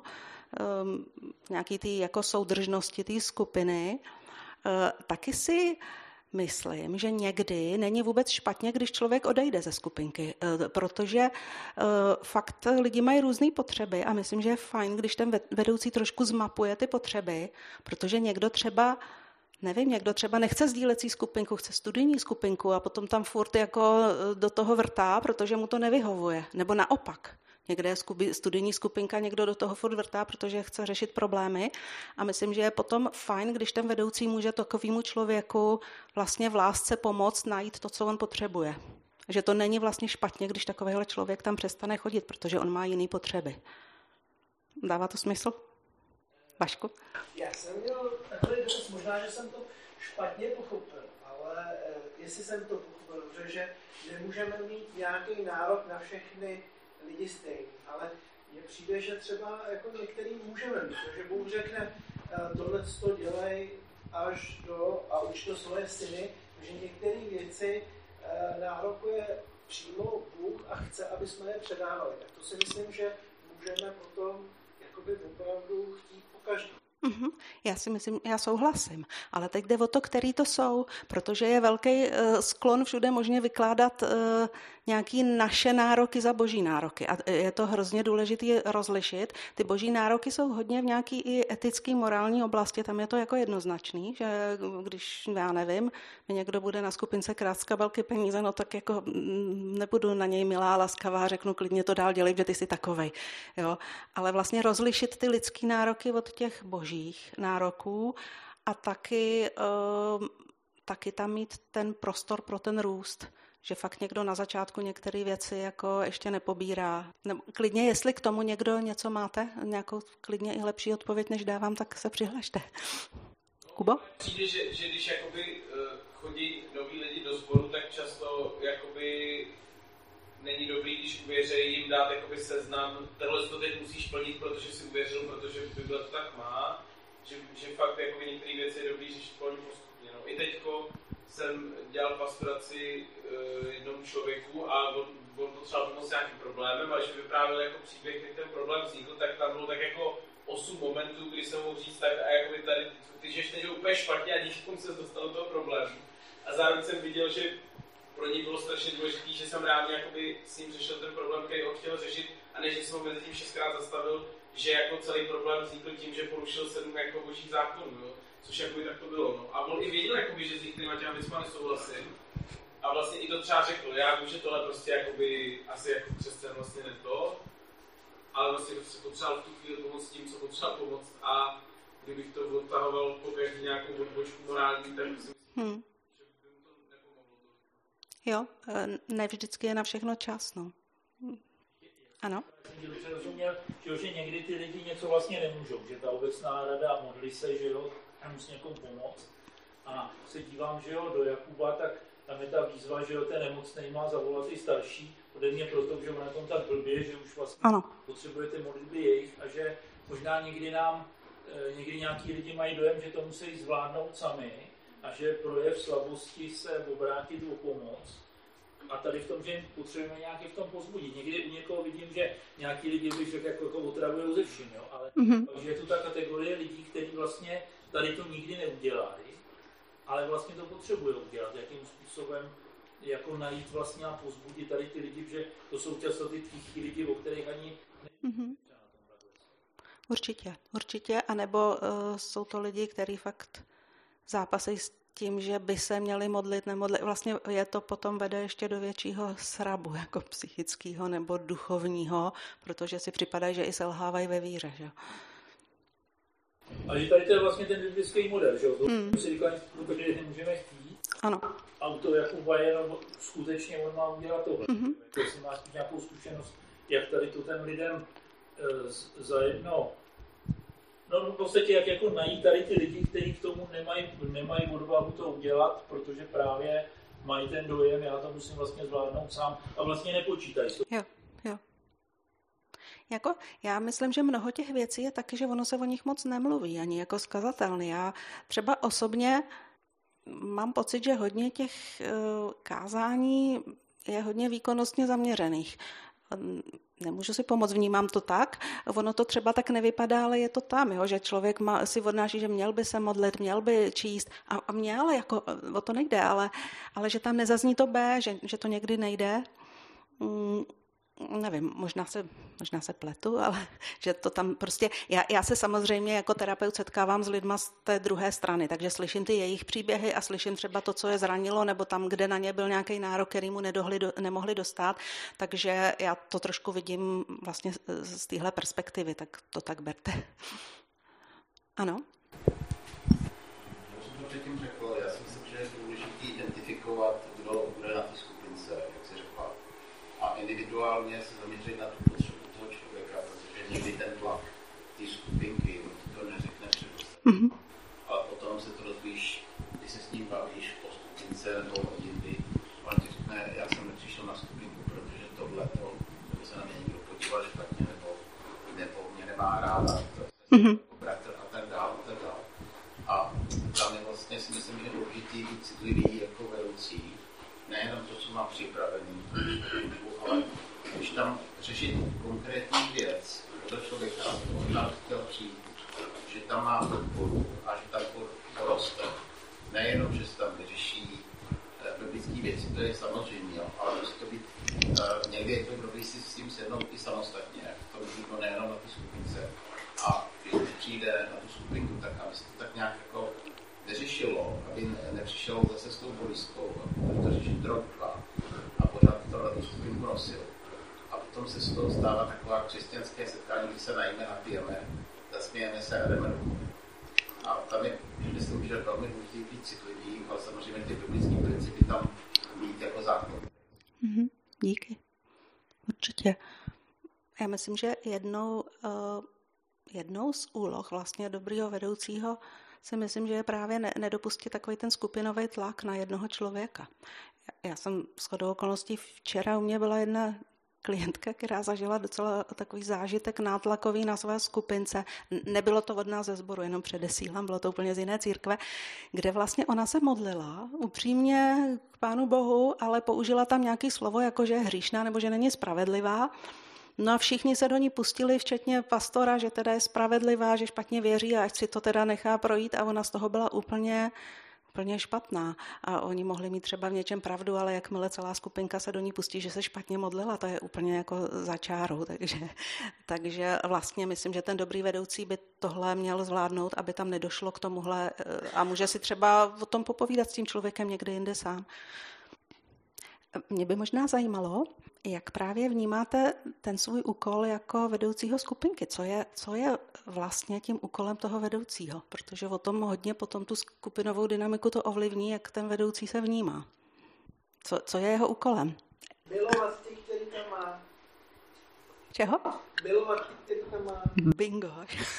nějaký ty jako soudržnosti té skupiny. Taky si myslím, že někdy není vůbec špatně, když člověk odejde ze skupinky, protože fakt lidi mají různé potřeby a myslím, že je fajn, když ten vedoucí trošku zmapuje ty potřeby, protože někdo třeba nechce sdílecí skupinku, chce studijní skupinku a potom tam furt jako do toho vrtá, protože mu to nevyhovuje. Nebo naopak. Někde je studijní skupinka, někdo do toho furt vrtá, protože chce řešit problémy. A myslím, že je potom fajn, když ten vedoucí může takovému člověku vlastně v lásce pomoct najít to, co on potřebuje. Že to není vlastně špatně, když takovýhle člověk tam přestane chodit, protože on má jiné potřeby. Dává to smysl? Vašku? Já jsem měl takový dotaz, možná, že jsem to špatně pochopil, ale jestli jsem to pochopil dobře, že nemůžeme mít nějaký nárok na všechny lidi stejný, ale mně přijde, že třeba jako některý můžeme mít, že Bůh řekne, tohle to dělej až do a uč to svoje syny, že některé věci nárokuje přímo Bůh a chce, aby jsme je předávali. Tak to si myslím, že můžeme potom jakoby opravdu chtít po každém. Já souhlasím, ale teď jde o to, který to jsou, protože je velký sklon všude možně vykládat nějaký naše nároky za boží nároky. A je to hrozně důležité rozlišit. Ty boží nároky jsou hodně v nějaký i etický, morální oblasti, tam je to jako jednoznačný, že když, já nevím, někdo bude na skupince krát z kabelky peníze, no tak jako nebudu na něj milá, laskavá, řeknu klidně to dál dělej, že ty jsi takovej. Jo? Ale vlastně rozlišit ty lidský nároky od těch božích nároků a taky tam mít ten prostor pro ten růst, že fakt někdo na začátku některé věci jako ještě nepobírá. Klidně, jestli k tomu někdo něco máte, nějakou klidně i lepší odpověď, než dávám, tak se přihlašte. Kubo? Přijde, že když jakoby chodí noví lidi do sboru, tak často jakoby není dobrý, když uvěří jim dát jakoby seznam, tohle to teď musíš plnit, protože si uvěřil, protože Bible to tak má, že fakt jakoby některé věci je dobrý řešit plně postupně. No. I teďko jsem dělal pastoraci jednomu člověku a on potřeboval pomoct nějakým problémem, a když vyprávěl jako příběh, jak ten problém vznikl, tak tam bylo tak jako 8 momentů, kdy jsem mohl říct tak a jakoby tady ty žeš teď úplně špatně a díky tomu se dostal do toho problému. A zároveň jsem viděl, že pro něj bylo strašně důležité, že jsem reálně jakoby s ním řešil ten problém, který on chtěl řešit, a než jsem ho mezi tím 6krát zastavil, že jako celý problém vznikl tím, že porušil 7 jako božích zákonů, jo? Což jakoby tak to bylo. No. A on i věděl, jakoby, že s některýma těma věcma nesouhlasím. A vlastně i to třeba řekl, já vím, že tohle prostě jakoby, asi jako křesťan vlastně ne to, ale vlastně se potřeboval v tu chvíli pomoct tím, co potřeboval pomoct, a kdybych to odtahoval po každý nějakou odbočku morální, tak si myslím, že by mu to nepomohlo. Jo, ne vždycky je na všechno čas, no. Ano. Jsem rozuměl, že někdy ty lidi něco vlastně nemůžou, že ta obecná rada modlí se, že jo, a musí někomu pomoct. A se dívám, že jo, do Jakuba, tak tam je ta výzva, že jo, ten nemocnej má zavolat i starší, ode mě proto, že on je tom tak blbě, že už vlastně potřebujete modlitby jejich, a že možná někdy nějaký lidi mají dojem, že to musí zvládnout sami a že projev slabosti se obrátit o pomoc A tady v tom, že potřebujeme nějaký v tom pozbudit. Někdy u někoho vidím, že nějaký lidi bych řekl, jako otravujou ze vším, jo? Ale že je tu ta kategorie lidí, kteří vlastně tady to nikdy neudělají, ale vlastně to potřebují udělat. Jakým způsobem jako najít vlastně a pozbudit tady ty lidi, že to jsou často ty tichý lidi, o kterých ani Určitě, anebo jsou to lidi, kteří fakt zápasejí s tím, že by se měli modlit, nemodlit. Vlastně je to potom vede ještě do většího srabu, jako psychického nebo duchovního, protože si připadají, že i selhávají ve víře. Že? A že tady to je vlastně ten biblický model, že jo? To si říká, protože nemůžeme chtít. Ano. Autor Jakuba je jenom skutečně on má udělat tohle. Jestli máš nějakou zkušenost, jak tady to ten lidem zajedno. No v podstatě jak jako najít tady ty lidi, kteří k tomu nemají odvahu to udělat, protože právě mají ten dojem, já to musím vlastně zvládnout sám a vlastně nepočítají. Jo. Jako, já myslím, že mnoho těch věcí je taky, že ono se o nich moc nemluví, ani jako skazatelný. Já třeba osobně mám pocit, že hodně těch kázání je hodně výkonnostně zaměřených. Nemůžu si pomoct, vnímám to tak. Ono to třeba tak nevypadá, ale je to tam, jo? Že člověk si odnáší, že měl by se modlit, měl by číst a měl, jako o to nejde, ale že tam nezazní to B, že to někdy nejde. Nevím, možná se pletu, ale že to tam prostě... Já se samozřejmě jako terapeut setkávám s lidma z té druhé strany, takže slyším ty jejich příběhy a slyším třeba to, co je zranilo, nebo tam, kde na ně byl nějaký nárok, který mu nemohli dostat, takže já to trošku vidím vlastně z téhle perspektivy, tak to tak berte. Ano? Já jsem to předtím řekl, já si myslím, že je důležité identifikovat, kdo bude na té skupince, jak si řekla. A individuálně se zaměřit na tu potřebu toho člověka, protože někdy ten tlak té skupinky to neřekne přednost. Ale potom se to rozvíjíš, když se s ním bavíš po skupince nebo jindy, on ti řekne, já jsem nepřišel na skupinku, protože tohleto, nebo se na mě někdo podíval špatně, nebo mě nemá ráda, bratr a tak dále. A tam je vlastně si myslím, že důležitý být citlivý jako vedoucí, nejenom to, co mám připravený, ale když tam řešit konkrétní věc, to člověka možná chtěl přijít, že tam má podporu a že tam poroste. Nejenom, že se tam vyřeší biblické věci, to je samozřejmě, ale musí to být, někdy je to dobrý si s tím sednout i samostatně, to můžu nejenom na té skupince. A když už přijde na tu skupinku, tak aby se to tak nějak jako neřešilo, aby nepřišel zase s tou bolístkou, aby to řešit rok, dva a pořád to na tu skupinku nosil. A potom se z toho stává taková křesťanské setkání, kdy se najíme, napijeme, zasmějeme se a jdeme domů. A tam je, myslím, že je velmi důležitý být citlivý, ale samozřejmě ty biblické principy tam mít jako základ. Díky. Určitě. Já myslím, že jednou z úloh vlastně dobrýho vedoucího si myslím, že je právě nedopustit takový ten skupinový tlak na jednoho člověka. Já jsem shodou okolností včera u mě byla jedna klientka, která zažila docela takový zážitek nátlakový na své skupince. Nebylo to od nás ze sboru, jenom předesílám, bylo to úplně z jiné církve, kde vlastně ona se modlila upřímně k Pánu Bohu, ale použila tam nějaké slovo, jako že je hříšná nebo že není spravedlivá. No a všichni se do ní pustili, včetně pastora, že teda je spravedlivá, že špatně věří a ať si to teda nechá projít a ona z toho byla úplně špatná. A oni mohli mít třeba v něčem pravdu, ale jakmile celá skupinka se do ní pustí, že se špatně modlila, to je úplně jako za čárou. Takže vlastně myslím, že ten dobrý vedoucí by tohle měl zvládnout, aby tam nedošlo k tomuhle a může si třeba o tom popovídat s tím člověkem někde jinde sám. Mě by možná zajímalo, jak právě vnímáte ten svůj úkol jako vedoucího skupinky. Co je vlastně tím úkolem toho vedoucího? Protože o tom hodně potom tu skupinovou dynamiku to ovlivní, jak ten vedoucí se vnímá. Co je jeho úkolem? Milovat ty, který tam má. Čeho? Milovat ty, který tam má. Bingo.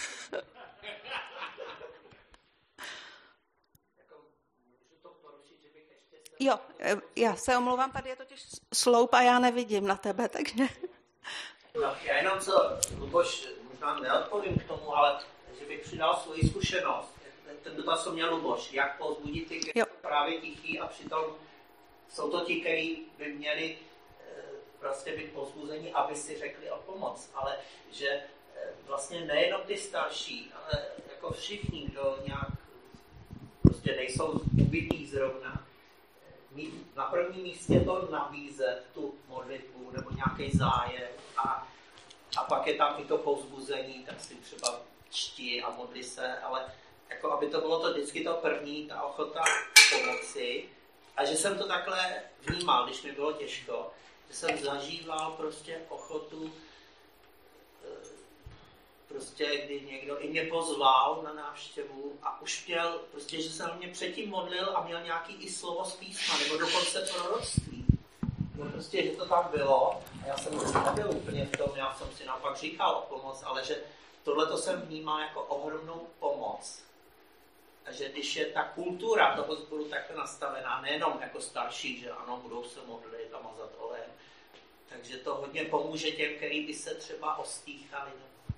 Jo, já se omlouvám, tady je totiž sloup a já nevidím na tebe, takže... No, já jenom Luboš, možná neodpovím k tomu, ale že bych přidal svoji zkušenost. Ten dotaz, co měl Luboš, jak povzbudit ty, kteří právě tichý a přitom jsou to ti, kteří by měli prostě být povzbuzení, aby si řekli o pomoc, ale že vlastně nejenom ty starší, ale jako všichni, kdo nějak prostě nejsou ubití zrovna, mít na prvním místě to nabízet, tu modlitbu nebo nějaký zájem a pak je tam i to povzbuzení, tak si třeba čti a modli se, ale jako aby to bylo to vždycky to první, ta ochota pomoci a že jsem to takhle vnímal, když mi bylo těžko, že jsem zažíval prostě ochotu prostě, kdy někdo i mě pozval na návštěvu a už měl, prostě, že jsem mě předtím modlil a měl nějaký i slovo z písma, nebo dokonce proroctví. No prostě, že to tam bylo a já jsem nebyl úplně v tom, já jsem si naopak říkal o pomoc, ale že tohleto jsem vnímal jako ohromnou pomoc. A že když je ta kultura toho sboru takhle nastavená, nejenom jako starší, že ano, budou se modlit a mazat olejem, takže to hodně pomůže těm, který by se třeba ostýchali.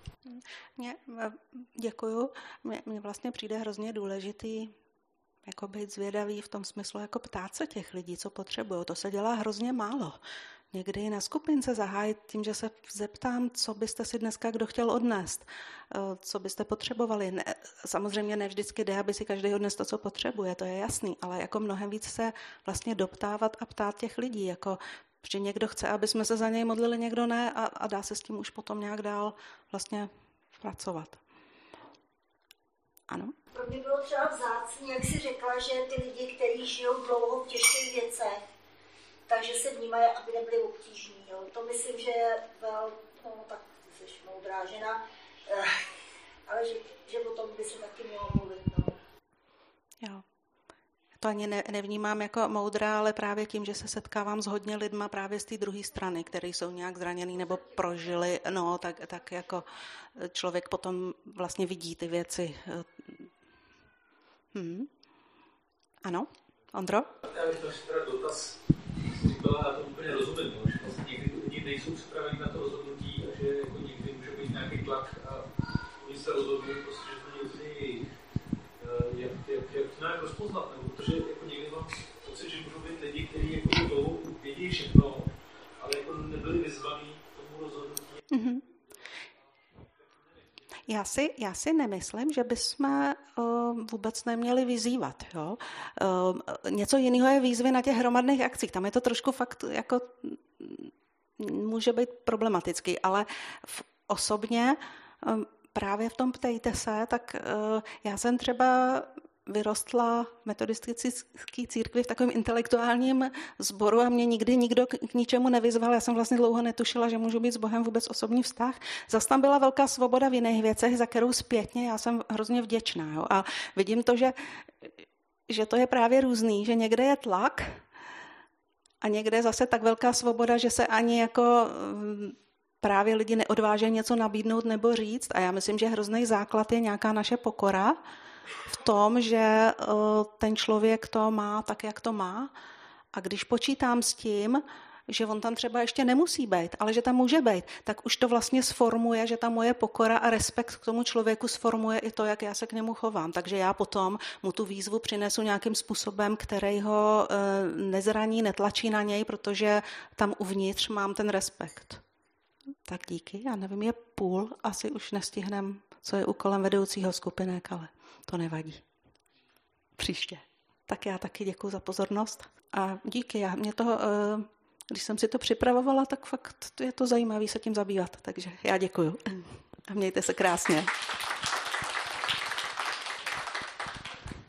Děkuju. Mně vlastně přijde hrozně důležitý jako být zvědavý v tom smyslu, jako ptát se těch lidí, co potřebují. To se dělá hrozně málo. Někdy na skupince zahájit tím, že se zeptám, co byste si dneska kdo chtěl odnést, co byste potřebovali. Ne, samozřejmě ne vždycky jde, aby si každý odnes to, co potřebuje, to je jasný, ale jako mnohem víc se vlastně doptávat a ptát těch lidí, jako že někdo chce, aby jsme se za něj modlili, někdo ne a dá se s tím už potom nějak dál vlastně pracovat. Ano? Pro mě bylo třeba vzácný, jak jsi řekla, že ty lidi, kteří žijou dlouho v těžkých věcech, takže se vnímají, aby nebyli obtížní. Jo. To myslím, že je no tak ty jsi moudrá žena, ale že o tom by se taky mělo mluvit. No. Jo. To ani nevnímám jako moudrá, ale právě tím, že se setkávám s hodně lidma právě z té druhé strany, který jsou nějak zraněný nebo prožili, no, tak jako člověk potom vlastně vidí ty věci. Ano, Ondro? Já bych to si teda dotaz, říkala, já to úplně rozumím, že vlastně někdy lidi nejsou připraveni na to rozhodnutí a že jako někdy může být nějaký tlak a oni se rozhodují, prostě, že to někdy jak to nějak rozpoznat, nebo protože jako někdy mám pocit, že můžou být lidi, kteří jako dlouho vědí všechno, ale jako nebyli vyzvaní k tomu rozhodnutí. Mm-hmm. Já si nemyslím, že bychom vůbec neměli vyzývat. Jo? Něco jiného je výzvy na těch hromadných akcích. Tam je to trošku fakt jako může být problematický, ale osobně právě v tom ptejte se, tak já jsem třeba vyrostla v metodistické církvi v takovém intelektuálním sboru a mě nikdy nikdo k ničemu nevyzval. Já jsem vlastně dlouho netušila, že můžu být s Bohem vůbec osobní vztah. Zas tam byla velká svoboda v jiných věcech, za kterou zpětně já jsem hrozně vděčná. Jo? A vidím to, že to je právě různý, že někde je tlak a někde je zase tak velká svoboda, že se ani jako právě lidi neodvážejí něco nabídnout nebo říct. A já myslím, že hrozný základ je nějaká naše pokora v tom, že ten člověk to má tak, jak to má. A když počítám s tím, že on tam třeba ještě nemusí být, ale že tam může být, tak už to vlastně sformuje, že ta moje pokora a respekt k tomu člověku sformuje i to, jak já se k němu chovám. Takže já potom mu tu výzvu přinesu nějakým způsobem, který ho nezraní, netlačí na něj, protože tam uvnitř mám ten respekt. Tak díky, já nevím, je 1:30, asi už nestihnem, co je úkolem vedoucího skupinek, ale to nevadí. Příště. Tak já taky děkuji za pozornost a díky. Když jsem si to připravovala, tak fakt je to zajímavé se tím zabývat, takže já děkuji. A mějte se krásně.